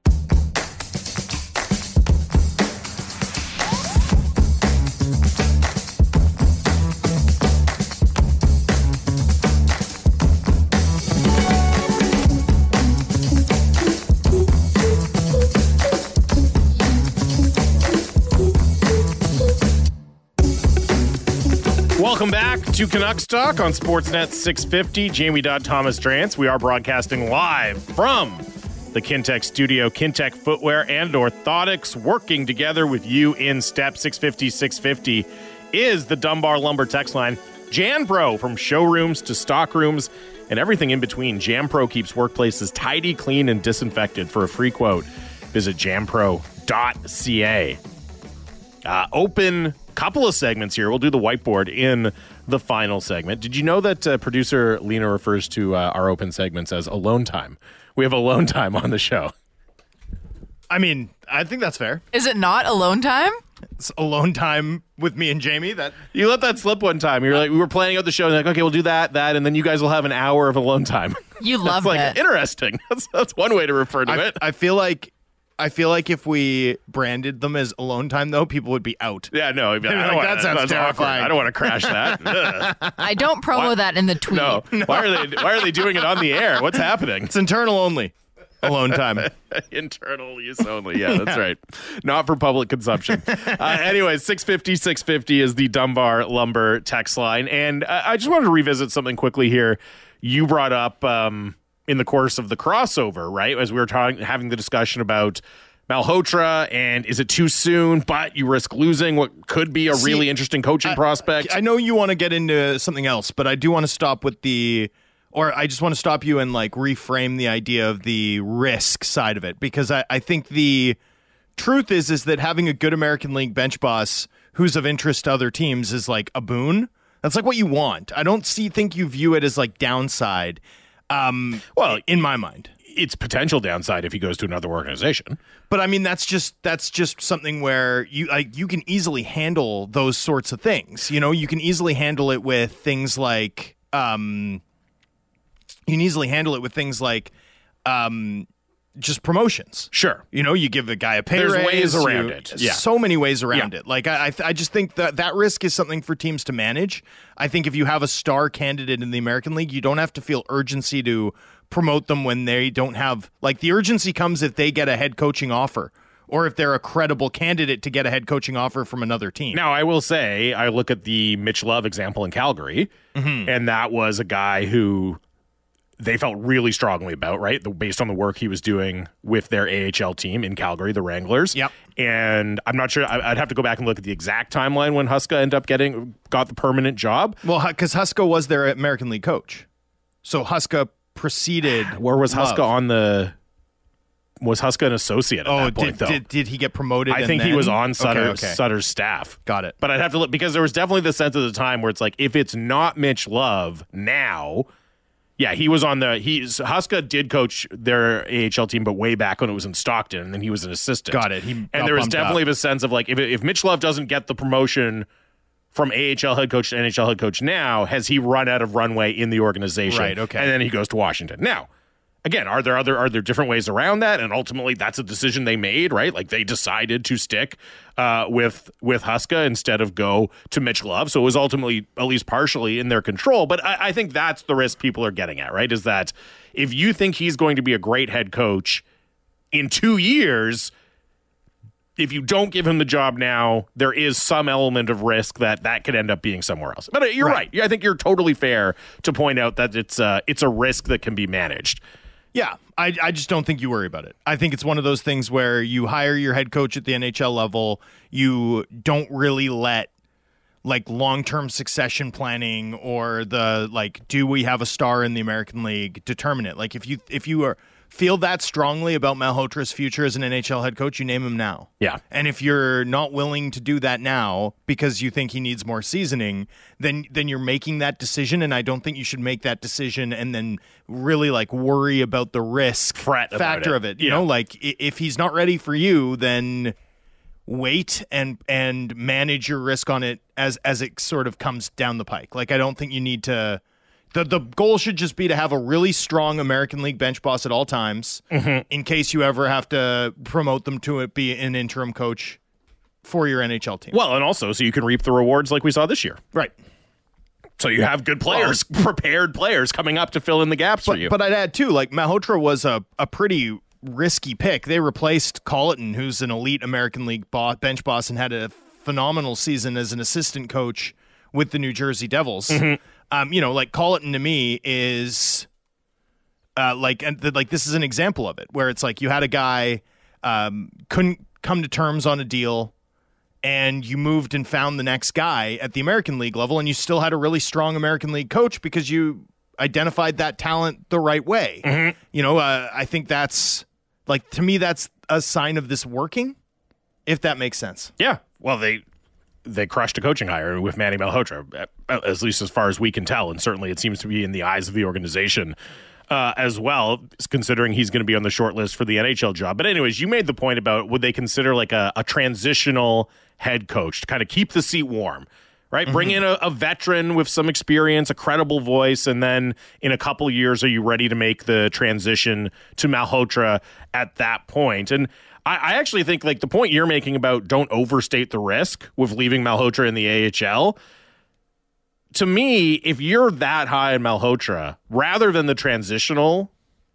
Welcome back to Canucks Talk on Sportsnet six fifty. Jamie Dodd, Thomas Drance. We are broadcasting live from the Kintec studio. Kintec Footwear and Orthotics working together with you in step. Six fifty, six fifty is the Dunbar Lumber text line. JanPro, from showrooms to stock rooms and everything in between. JanPro keeps workplaces tidy, clean, and disinfected. For a free quote, visit jan pro dot c a. Uh, open couple of segments here. We'll do the whiteboard in the final segment. Did you know that uh, producer Lena refers to uh, our open segments as alone time? We have alone time on the show. I mean, I think that's fair. Is it not alone time? It's alone time with me and Jamie. That you let that slip one time. You're like, we were planning out the show, and like, okay, we'll do that, that, and then you guys will have an hour of alone time. You love like, it. Interesting. That's that's one way to refer to I, it. I feel like I feel like if we branded them as alone time, though, people would be out. Yeah, no, I like, don't that wanna, sounds that's terrifying. awkward. I don't want to crash that. I don't promo Why- that in the tweet. no. Why are they? Why are they doing it on the air? What's happening? It's internal only. Alone time. Internal use only. Yeah, that's right. Not for public consumption. Uh, anyway, six fifty, six fifty is the Dunbar Lumber text line. And uh, I just wanted to revisit something quickly here. You brought up um, in the course of the crossover, right? As we were talking, having the discussion about Malhotra and is it too soon, but you risk losing what could be a See, really interesting coaching I, prospect. I know you want to get into something else, but I do want to stop with the, or I just want to stop you and like reframe the idea of the risk side of it, because I, I think the truth is, is that having a good American League bench boss who's of interest to other teams is like a boon. That's like what you want. I don't see, think you view it as like downside. Um, well, in my mind. It's potential downside if he goes to another organization. But I mean, that's just that's just something where you like you can easily handle those sorts of things. You know, you can easily handle it with things like um, you can easily handle it with things like um, just promotions. Sure, you know, you give a guy a pay There's raise. ways around you, it. Yeah. So many ways around Yeah. it. Like I, I, I just think that that risk is something for teams to manage. I think if you have a star candidate in the American League, you don't have to feel urgency to promote them when they don't have, like, the urgency comes if they get a head coaching offer or if they're a credible candidate to get a head coaching offer from another team. Now, I will say, I look at the Mitch Love example in Calgary, Mm-hmm. and that was a guy who they felt really strongly about, right? The, based on the work he was doing with their A H L team in Calgary, the Wranglers. Yep. And I'm not sure, I- I'd have to go back and look at the exact timeline when Huska ended up getting, got the permanent job. Well, because Huska was their American League coach. So Huska preceded. Where was Love. Huska on the, was Huska an associate at Oh, that point, did, though? did did he get promoted? I and think he then- was on Sutter, Okay, okay. Sutter's staff. Got it. But I'd have to look, because there was definitely the sense at the time where it's like, if it's not Mitch Love now, yeah, he was on the, he's, Huska did coach their A H L team, but way back when it was in Stockton, and then he was an assistant. Got it. He and got there was bumped definitely up. a sense of like, if, if Mitch Love doesn't get the promotion from A H L head coach to N H L head coach now, has he run out of runway in the organization? Right, okay. And then he goes to Washington. Now, again, are there other are there different ways around that? And ultimately, that's a decision they made, right? Like they decided to stick uh, with with Huska instead of go to Mitch Love. So it was ultimately, at least partially, in their control. But I, I think that's the risk people are getting at, right? Is that if you think he's going to be a great head coach in two years, if you don't give him the job now, there is some element of risk that that could end up being somewhere else. But uh, you're right. right. I think you're totally fair to point out that it's uh, it's a risk that can be managed. Yeah, I, I just don't think you worry about it. I think it's one of those things where you hire your head coach at the N H L level. You don't really let like long-term succession planning or the like, do we have a star in the American League determine it? Like if you if you are feel that strongly about Malhotra's future as an N H L head coach, you name him now. Yeah. And if you're not willing to do that now because you think he needs more seasoning, then then you're making that decision, and I don't think you should make that decision and then really like worry about the risk Fret about factor it. of it. You Yeah. know, like i- if he's not ready for you, then wait and and manage your risk on it as as it sort of comes down the pike. Like I don't think you need to The the goal should just be to have a really strong American League bench boss at all times, mm-hmm. in case you ever have to promote them to it, be an interim coach for your N H L team. Well, and also so you can reap the rewards like we saw this year. Right. So you have good players, well, prepared players coming up to fill in the gaps but, for you. But I'd add, too, like Malhotra was a, a pretty risky pick. They replaced Colleton, who's an elite American League bo- bench boss and had a phenomenal season as an assistant coach with the New Jersey Devils. Mm-hmm. Um, you know, like Colleton to me is uh, like, and the, like this is an example of it where it's like you had a guy um, couldn't come to terms on a deal, and you moved and found the next guy at the American League level, and you still had a really strong American League coach because you identified that talent the right way. Mm-hmm. You know, uh, I think that's like to me that's a sign of this working, if that makes sense. Yeah. Well, they. They crushed a coaching hire with Manny Malhotra, at least as far as we can tell, and certainly it seems to be in the eyes of the organization uh, as well, considering he's going to be on the short list for the N H L job. But anyways, you made the point about would they consider like a, a transitional head coach to kind of keep the seat warm, right? Mm-hmm. Bring in a, a veteran with some experience, a credible voice, and then in a couple years, are you ready to make the transition to Malhotra at that point? And I actually think like the point you're making about don't overstate the risk with leaving Malhotra in the A H L. To me, if you're that high in Malhotra, rather than the transitional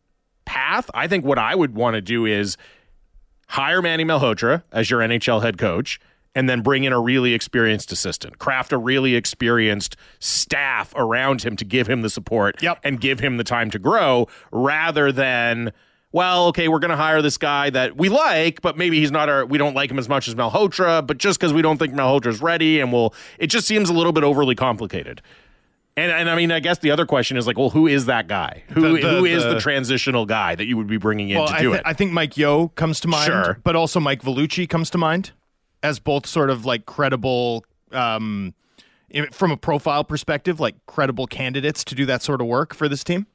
path, I think what I would want to do is hire Manny Malhotra as your N H L head coach and then bring in a really experienced assistant, craft a really experienced staff around him to give him the support yep. and give him the time to grow rather than, well, okay, we're going to hire this guy that we like, but maybe he's not our, we don't like him as much as Malhotra, but just because we don't think Malhotra's ready, and we'll, it just seems a little bit overly complicated. And and I mean, I guess the other question is like, well, who is that guy? Who The- the- who is the- the transitional guy that you would be bringing in Well, to I, do th- it? I think Mike Yeo comes to mind, Sure. but also Mike Vellucci comes to mind as both sort of like credible, um, i- from a profile perspective, like credible candidates to do that sort of work for this team.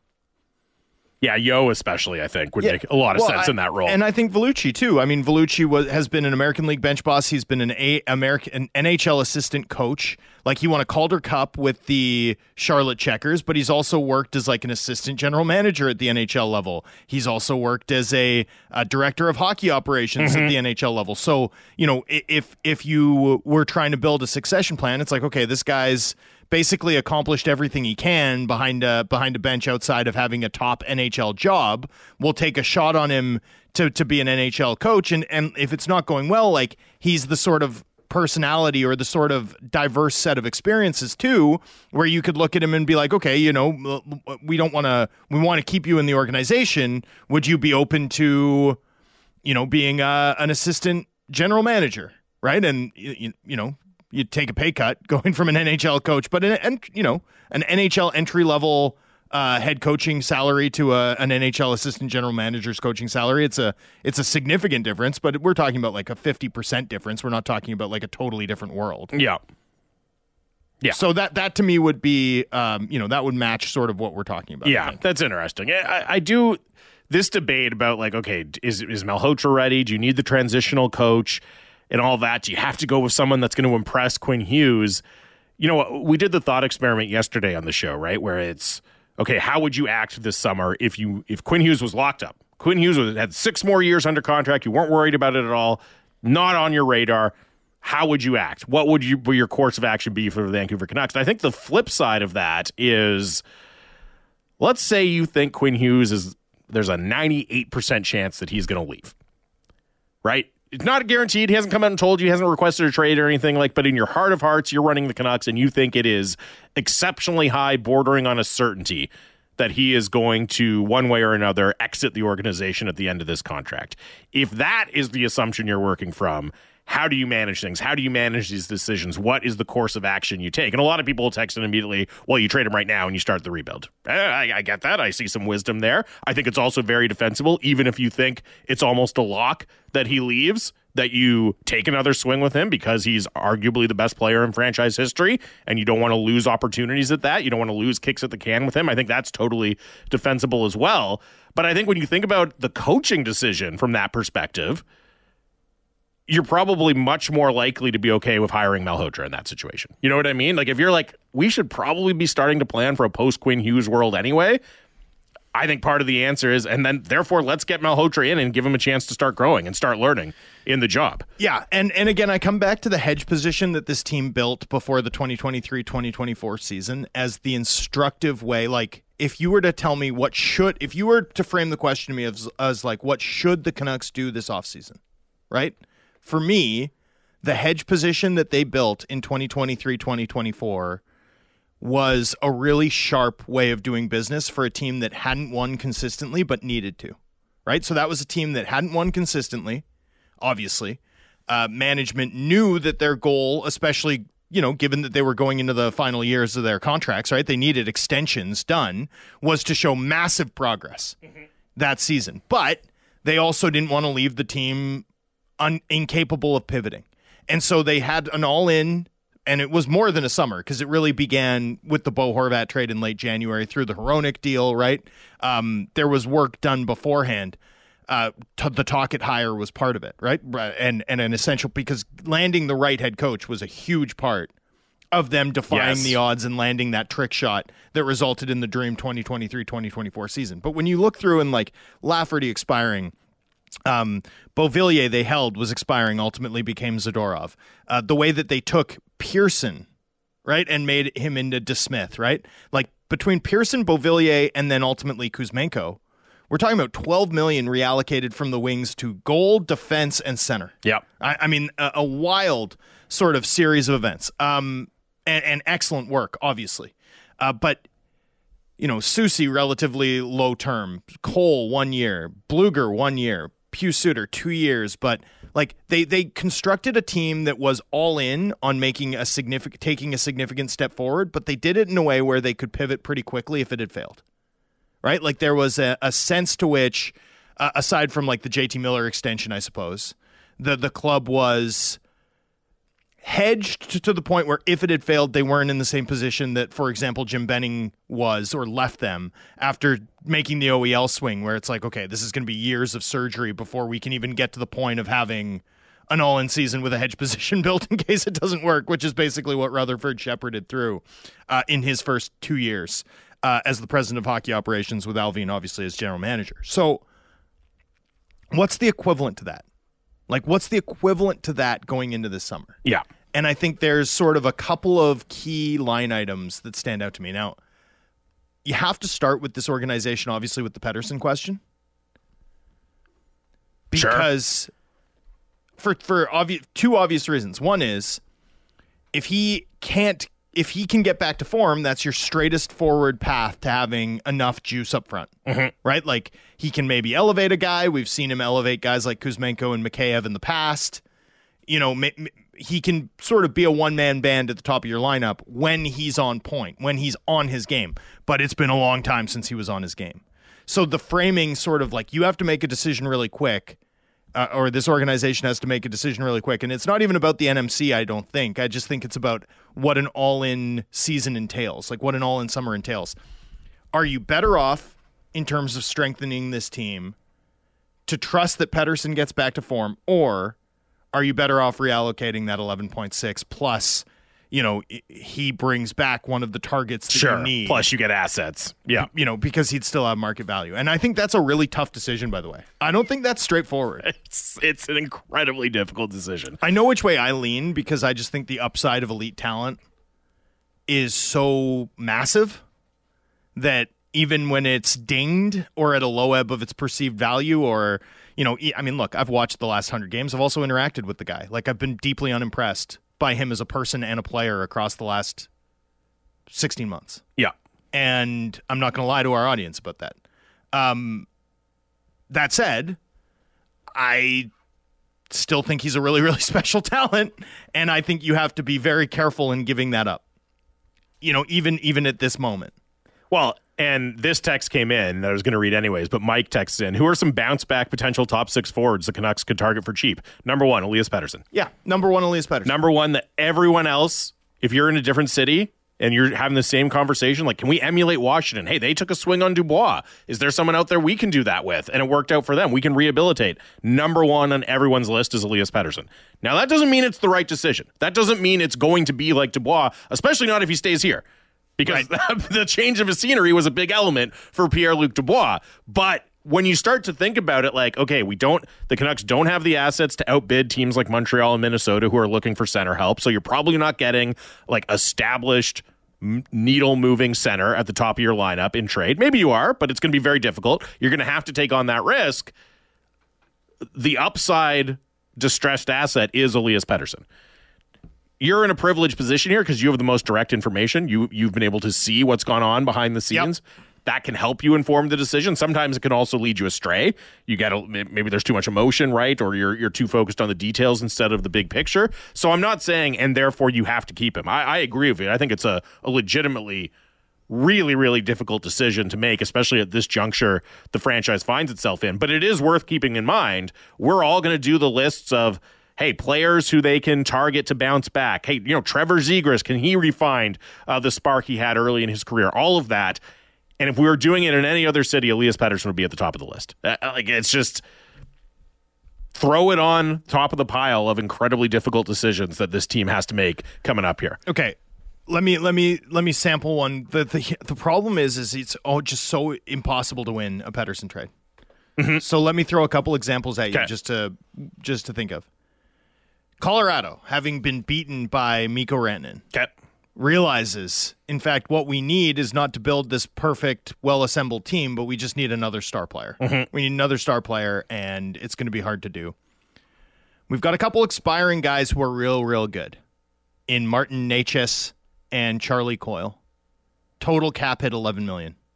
Yeah, Yo especially, I think, would make a lot of Well, sense I- in that role. And I think Vellucci too. I mean, Vellucci was has been an American League bench boss. He's been an a American an N H L assistant coach. Like he won a Calder Cup with the Charlotte Checkers, but he's also worked as like an assistant general manager at the N H L level. He's also worked as a, a director of hockey operations Mm-hmm. at the N H L level. So, you know, i- if if you were trying to build a succession plan, it's like, okay, this guy's basically accomplished everything he can behind a behind a bench outside of having a top N H L job. We'll take a shot on him to to be an N H L coach, and and if it's not going well, like he's the sort of personality or the sort of diverse set of experiences too, where you could look at him and be like, okay, you know, we don't want to we want to keep you in the organization. Would you be open to, you know, being uh, an assistant general manager, right? And you, you know. You'd take a pay cut going from an N H L coach, but an, an you know an N H L entry level uh, head coaching salary to a, an N H L assistant general manager's coaching salary. It's a it's a significant difference, but we're talking about like a fifty percent difference. We're not talking about like a totally different world. yeah. Yeah. So that that to me would be um, you know that would match sort of what we're talking about. I Yeah, think. that's interesting. I, I- I do this debate about like, okay, is is Malhotra ready? Do you need the transitional coach and all that? Do you have to go with someone that's going to impress Quinn Hughes? You know, we did the thought experiment yesterday on the show, right? Where it's, okay, how would you act this summer if you if Quinn Hughes was locked up? Quinn Hughes was, had six more years under contract. You weren't worried about it at all. Not on your radar. How would you act? What would you, your course of action be for the Vancouver Canucks? And I think the flip side of that is, let's say you think Quinn Hughes is, there's a ninety-eight percent chance that he's going to leave, right? it's not guaranteed. He hasn't come out and told you, he hasn't requested a trade or anything like, but in your heart of hearts, you're running the Canucks and you think it is exceptionally high, bordering on a certainty that he is going to, one way or another, exit the organization at the end of this contract. If that is the assumption you're working from, how do you manage things? How do you manage these decisions? What is the course of action you take? And a lot of people will text in immediately, well, you trade him right now and you start the rebuild. Eh, I, I get that. I see some wisdom there. I think it's also very defensible, even if you think it's almost a lock that he leaves, that you take another swing with him because he's arguably the best player in franchise history, and you don't want to lose opportunities at that. You don't want to lose kicks at the can with him. I think that's totally defensible as well. But I think when you think about the coaching decision from that perspective, you're probably much more likely to be okay with hiring Malhotra in that situation. You know what I mean? Like, if you're like, we should probably be starting to plan for a post-Quinn Hughes world anyway, I think part of the answer is, and then therefore let's get Malhotra in and give him a chance to start growing and start learning in the job. Yeah, and, and again, I come back to the hedge position that this team built before the twenty twenty-three twenty twenty-four season as the instructive way. Like, if you were to tell me what should, if you were to frame the question to me as, as like, what should the Canucks do this offseason, right? For me, the hedge position that they built in twenty twenty-three twenty twenty-four was a really sharp way of doing business for a team that hadn't won consistently but needed to, right? So that was a team that hadn't won consistently, obviously. Uh, management knew that their goal, especially, you know, given that they were going into the final years of their contracts, right? They needed extensions done, was to show massive progress mm-hmm. that season. But they also didn't want to leave the team Un- incapable of pivoting. And so they had an all-in, and it was more than a summer because it really began with the Bo Horvat trade in late January through the Hronek deal, right? Um, there was work done beforehand. Uh, t- the Tocchet hire was part of it, right? And, and an essential, because landing the right head coach was a huge part of them defying yes. the odds and landing that trick shot that resulted in the dream twenty twenty-three twenty twenty-four season. But when you look through and like Lafferty expiring, Um, Beauvillier they held was expiring, ultimately became Zadorov. Uh, the way that they took Pearson, right, and made him into DeSmith, right? Like between Pearson, Beauvillier, and then ultimately Kuzmenko, we're talking about twelve million dollars reallocated from the wings to goal, defense, and center. Yeah. I, I mean, a, a wild sort of series of events. Um, and, and excellent work, obviously. Uh, but you know, Soucy, relatively low term. Cole, one year. Bluger, one year. Pew Suter, two years, but like they they constructed a team that was all in on making a significant taking a significant step forward, but they did it in a way where they could pivot pretty quickly if it had failed. Right? Like there was a, a sense to which, uh, aside from like the J T Miller extension, I suppose, the the club was hedged to, to the point where if it had failed, they weren't in the same position that, for example, Jim Benning was or left them after making the O E L swing, where it's like, okay, this is going to be years of surgery before we can even get to the point of having an all-in season with a hedge position built in case it doesn't work, which is basically what Rutherford shepherded through uh, in his first two years uh, as the president of hockey operations, with Alvin obviously as general manager. So what's the equivalent to that? Like, what's the equivalent to that going into this summer? Yeah. And I think there's sort of a couple of key line items that stand out to me. Now, you have to start with this organization, obviously, with the Pettersson question. Because sure. for for obvious, two obvious reasons. One is, if he can't, if he can get back to form, that's your straightest forward path to having enough juice up front, mm-hmm. right? Like, he can maybe elevate a guy. We've seen him elevate guys like Kuzmenko and Mikheyev in the past. You know, he can sort of be a one-man band at the top of your lineup when he's on point, when he's on his game. But it's been a long time since he was on his game. So the framing sort of like, you have to make a decision really quick, uh, or this organization has to make a decision really quick. And it's not even about the N M C, I don't think. I just think it's about what an all-in season entails, like what an all-in summer entails. Are you better off in terms of strengthening this team to trust that Pettersson gets back to form, or are you better off reallocating that eleven point six plus, you know, he brings back one of the targets that sure. you need. Plus you get assets. Yeah. You know, because he'd still have market value. And I think that's a really tough decision, by the way. I don't think that's straightforward. It's, it's an incredibly difficult decision. I know which way I lean because I just think the upside of elite talent is so massive that even when it's dinged or at a low ebb of its perceived value, or, you know, I mean, look, I've watched the last one hundred games. I've also interacted with the guy. Like, I've been deeply unimpressed by him as a person and a player across the last sixteen months. Yeah. And I'm not going to lie to our audience about that. Um, that said, I still think he's a really, really special talent, and I think you have to be very careful in giving that up. You know, even even at this moment. Well, and this text came in that I was going to read anyways, but Mike texts in, who are some bounce-back potential top six forwards the Canucks could target for cheap? Number one, Elias Pettersson. Yeah, number one, Elias Pettersson. Number one, that everyone else, if you're in a different city and you're having the same conversation, like, can we emulate Washington? Hey, they took a swing on Dubois. Is there someone out there we can do that with? And it worked out for them. We can rehabilitate. Number one on everyone's list is Elias Pettersson. Now, that doesn't mean it's the right decision. That doesn't mean it's going to be like Dubois, especially not if he stays here. Because right. the change of his scenery was a big element for Pierre-Luc Dubois. But when you start to think about it, like, okay, we don't, the Canucks don't have the assets to outbid teams like Montreal and Minnesota who are looking for center help. So you're probably not getting like established needle moving center at the top of your lineup in trade. Maybe you are, but it's going to be very difficult. You're going to have to take on that risk. The upside distressed asset is Elias Pettersson. You're in a privileged position here because you have the most direct information. You, you've been able to see what's gone on behind the scenes. Yep. That can help you inform the decision. Sometimes it can also lead you astray. You get a, maybe there's too much emotion, right? Or you're you're too focused on the details instead of the big picture. So I'm not saying, and therefore you have to keep him. I, I agree with you. I think it's a, a legitimately really, really difficult decision to make, especially at this juncture the franchise finds itself in. But it is worth keeping in mind. We're all going to do the lists of, hey, players who they can target to bounce back. Hey, you know, Trevor Zegras, can he refine uh, the spark he had early in his career? All of that. And if we were doing it in any other city, Elias Pettersson would be at the top of the list. Uh, like, it's just throw it on top of the pile of incredibly difficult decisions that this team has to make coming up here. Okay. Let me let me let me sample one. The the the problem is is it's oh just so impossible to win a Pettersson trade. Mm-hmm. So let me throw a couple examples at you okay. just to just to think of. Colorado, having been beaten by Mikko Rantanen, okay. realizes, in fact, what we need is not to build this perfect, well-assembled team, but we just need another star player. Mm-hmm. We need another star player, and it's going to be hard to do. We've got a couple expiring guys who are real, real good in Martin Necas and Charlie Coyle. Total cap hit eleven million dollars.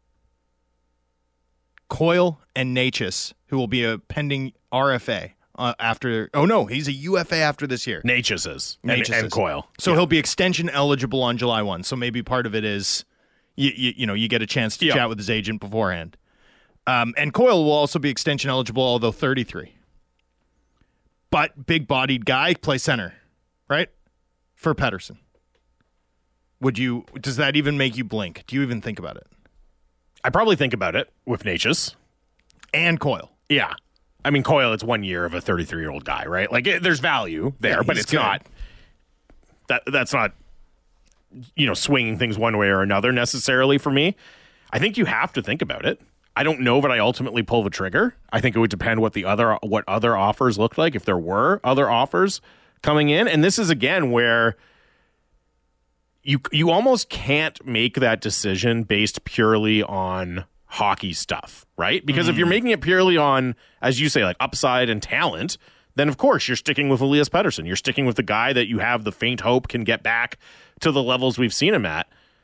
Coyle and Necas, who will be a pending R F A. Uh, after oh no, he's a U F A after this year. Necas is Necas and, and is. Coyle, so yeah. he'll be extension eligible on July first. So maybe part of it is you you, you know you get a chance to yeah. chat with his agent beforehand. Um, and Coyle will also be extension eligible, although thirty-three. But big bodied guy, play center, right? For Pettersson. Would you? Does that even make you blink? Do you even think about it? I probably think about it with Necas and Coyle. Yeah. I mean, Coyle, it's one year of a thirty-three-year-old guy, right? Like, it, there's value there, yeah, but it's good. not that. That's not, you know, swinging things one way or another necessarily for me. I think you have to think about it. I don't know that I ultimately pull the trigger. I think it would depend what the other what other offers looked like if there were other offers coming in, and this is again where you you almost can't make that decision based purely on hockey stuff, right? Because mm. if you're making it purely on, as you say, like upside and talent, then of course you're sticking with Elias Pettersson. You're sticking with the guy that you have the faint hope can get back to the levels we've seen him at.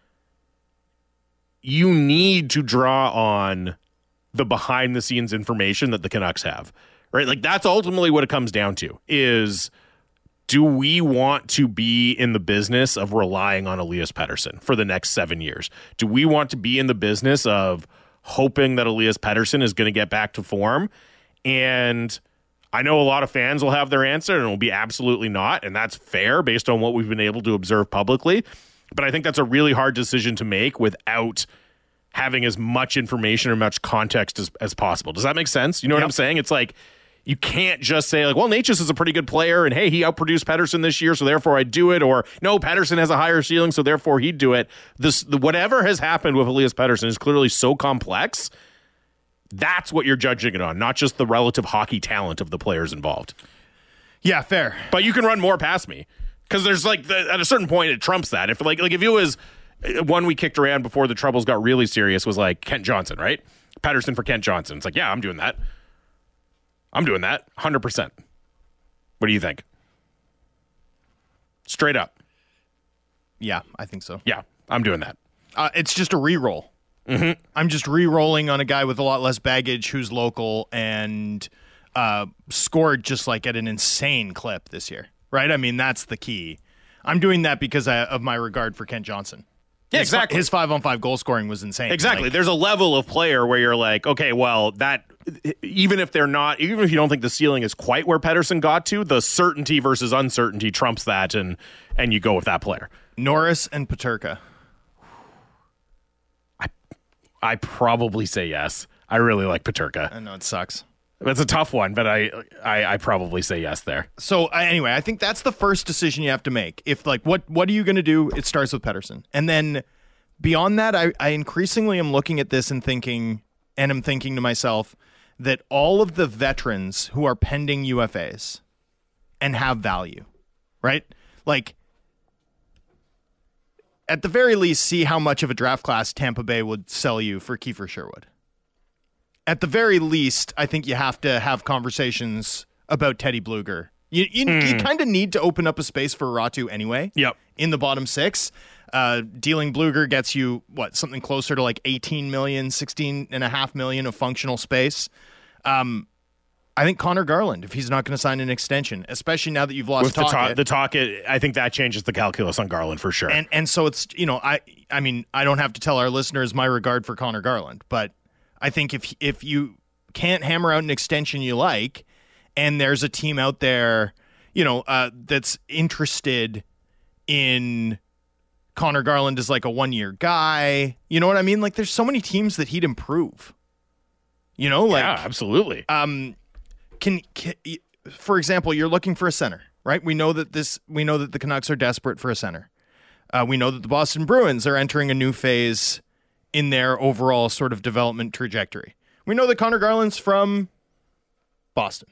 You need to draw on the behind the scenes information that the Canucks have, right? Like that's ultimately what it comes down to is, do we want to be in the business of relying on Elias Pettersson for the next seven years? Do we want to be in the business of hoping that Elias Pettersson is going to get back to form? And I know a lot of fans will have their answer and it will be absolutely not. And that's fair based on what we've been able to observe publicly. But I think that's a really hard decision to make without having as much information or much context as, as possible. Does that make sense? You know what yep. I'm saying? It's like, you can't just say like, well, Necas is a pretty good player and hey, he outproduced Pettersson this year, so therefore I'd do it. Or no, Pettersson has a higher ceiling, so therefore he'd do it. This the, whatever has happened with Elias Pettersson is clearly so complex. That's what you're judging it on, not just the relative hockey talent of the players involved. Yeah, fair. But you can run more past me because there's like the, at a certain point it trumps that. If like like if it was one we kicked around before the troubles got really serious was like Kent Johnson, right? Pettersson for Kent Johnson. It's like, yeah, I'm doing that. I'm doing that. one hundred percent. What do you think? Straight up. Yeah, I think so. Yeah, I'm doing that. Uh, it's just a re-roll. Mm-hmm. I'm just re-rolling on a guy with a lot less baggage who's local and uh, scored just like at an insane clip this year, right? I mean, that's the key. I'm doing that because I, of my regard for Kent Johnson. Yeah, his, exactly. His five-on-five goal scoring was insane. Exactly. Like, There's a level of player where you're like, okay, well, that even if they're not, even if you don't think the ceiling is quite where Pettersson got to, the certainty versus uncertainty trumps that, and and you go with that player. Norris and Peterka. I I probably say yes. I really like Peterka. I know it sucks. That's a tough one, but I I, I probably say yes there. So I, anyway, I think that's the first decision you have to make. If like, what what are you going to do? It starts with Pettersson, and then beyond that, I, I increasingly am looking at this and thinking, and I'm thinking to myself that all of the veterans who are pending U F As and have value, right? Like, at the very least, see how much of a draft class Tampa Bay would sell you for Kiefer Sherwood. At the very least, I think you have to have conversations about Teddy Bluger. You you, mm. you kind of need to open up a space for Ratu anyway. Yep. In the bottom six. Uh, dealing Bluger gets you, what, something closer to like eighteen million, sixteen and a half million of functional space. Um, I think Connor Garland, if he's not going to sign an extension, especially now that you've lost With the Tocchet. talk, the talk, I think that changes the calculus on Garland for sure. And and so it's, you know, I I mean, I don't have to tell our listeners my regard for Connor Garland, but I think if if you can't hammer out an extension you like, and there's a team out there, you know, uh, that's interested in Connor Garland as like a one-year guy, you know what I mean? Like, there's so many teams that he'd improve. You know, like yeah, absolutely. Um, can, can for example, you're looking for a center, right? We know that this. We know that the Canucks are desperate for a center. Uh, we know that the Boston Bruins are entering a new phase in their overall sort of development trajectory. We know that Connor Garland's from Boston.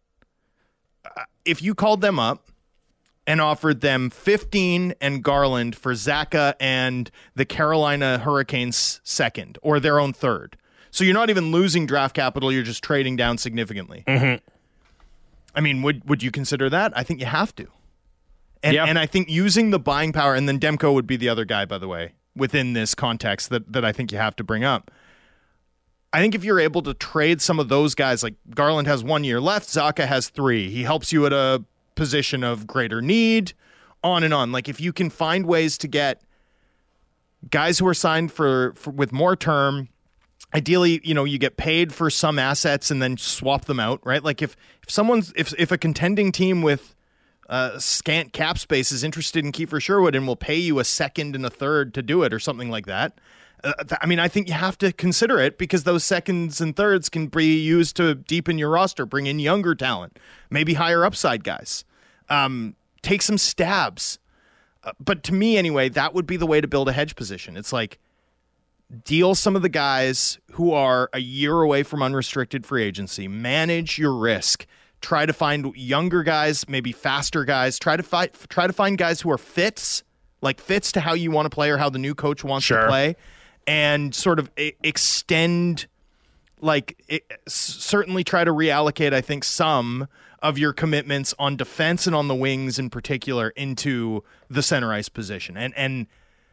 Uh, if you called them up and offered them fifteen and Garland for Zaka and the Carolina Hurricanes second, or their own third. So you're not even losing draft capital, you're just trading down significantly. Mm-hmm. I mean, would would you consider that? I think you have to. And yeah. and I think using the buying power, and then Demko would be the other guy, by the way, within this context that, that I think you have to bring up. I think if you're able to trade some of those guys, like Garland has one year left, Zaka has three. He helps you at a position of greater need, on and on. Like, if you can find ways to get guys who are signed for, for with more term, ideally, you know, you get paid for some assets and then swap them out, right? Like if, if someone's if if a contending team with uh, scant cap space is interested in Kiefer Sherwood and will pay you a second and a third to do it or something like that, uh, th- I mean, I think you have to consider it because those seconds and thirds can be used to deepen your roster, bring in younger talent, maybe higher upside guys, um, take some stabs. Uh, but to me, anyway, that would be the way to build a hedge position. It's like, deal some of the guys who are a year away from unrestricted free agency. Manage your risk. Try to find younger guys, maybe faster guys. Try to fight. Try to find guys who are fits, like fits to how you want to play or how the new coach wants sure. to play, and sort of e- extend. Like it, certainly try to reallocate. I think some of your commitments on defense and on the wings in particular into the center ice position, and and.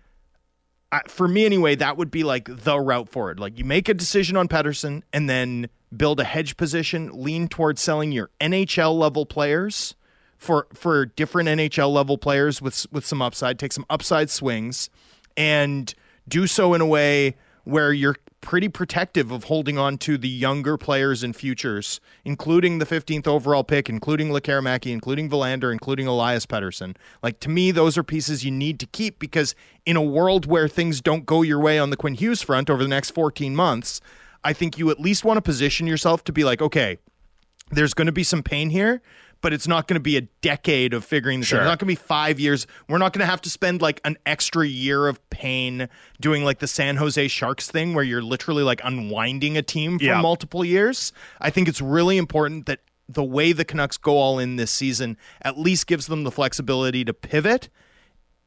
I, for me anyway, that would be like the route forward. Like you make a decision on Pettersson and then build a hedge position, lean towards selling your N H L level players for for different N H L level players with with some upside, take some upside swings, and do so in a way where you're pretty protective of holding on to the younger players and futures, including the fifteenth overall pick, including Lekaramäki, including Villander, including Elias Pettersson. Like, to me, those are pieces you need to keep because in a world where things don't go your way on the Quinn Hughes front over the next fourteen months, I think you at least want to position yourself to be like, okay, there's going to be some pain here, but it's not going to be a decade of figuring this sure. out. It's not going to be five years. We're not going to have to spend like an extra year of pain doing like the San Jose Sharks thing where you're literally like unwinding a team for yeah. multiple years. I think it's really important that the way the Canucks go all in this season at least gives them the flexibility to pivot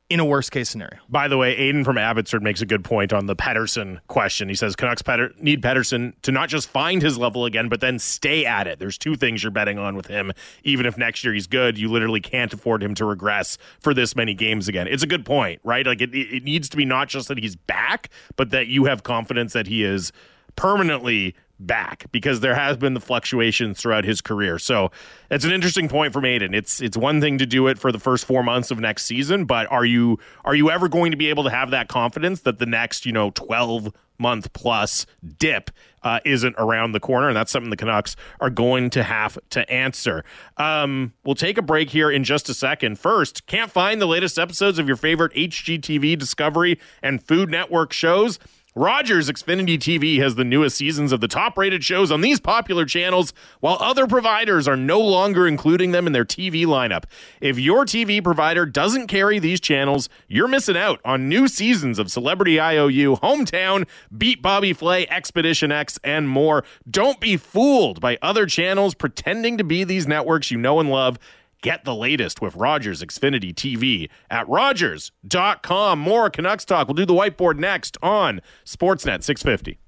in a worst case scenario. By the way, Aiden from Abbotsford makes a good point on the Pettersson question. He says Canucks Petter- need Pettersson to not just find his level again, but then stay at it. There's two things you're betting on with him. Even if next year he's good, you literally can't afford him to regress for this many games again. It's a good point, right? Like it, it needs to be not just that he's back, but that you have confidence that he is permanently back, because there has been the fluctuations throughout his career. So it's an interesting point from Aiden. It's it's one thing to do it for the first four months of next season, but are you are you ever going to be able to have that confidence that the next, you know, twelve month plus dip uh, isn't around the corner? And that's something the Canucks are going to have to answer. Um, we'll take a break here in just a second. First, can't find the latest episodes of your favorite H G T V, Discovery, and Food Network shows? Rogers Xfinity T V has the newest seasons of the top-rated shows on these popular channels, while other providers are no longer including them in their T V lineup. If your T V provider doesn't carry these channels, you're missing out on new seasons of Celebrity I O U, Hometown, Beat Bobby Flay, Expedition X, and more. Don't be fooled by other channels pretending to be these networks you know and love. Get the latest with Rogers Xfinity T V at Rogers dot com. More Canucks talk. We'll do the whiteboard next on Sportsnet six fifty.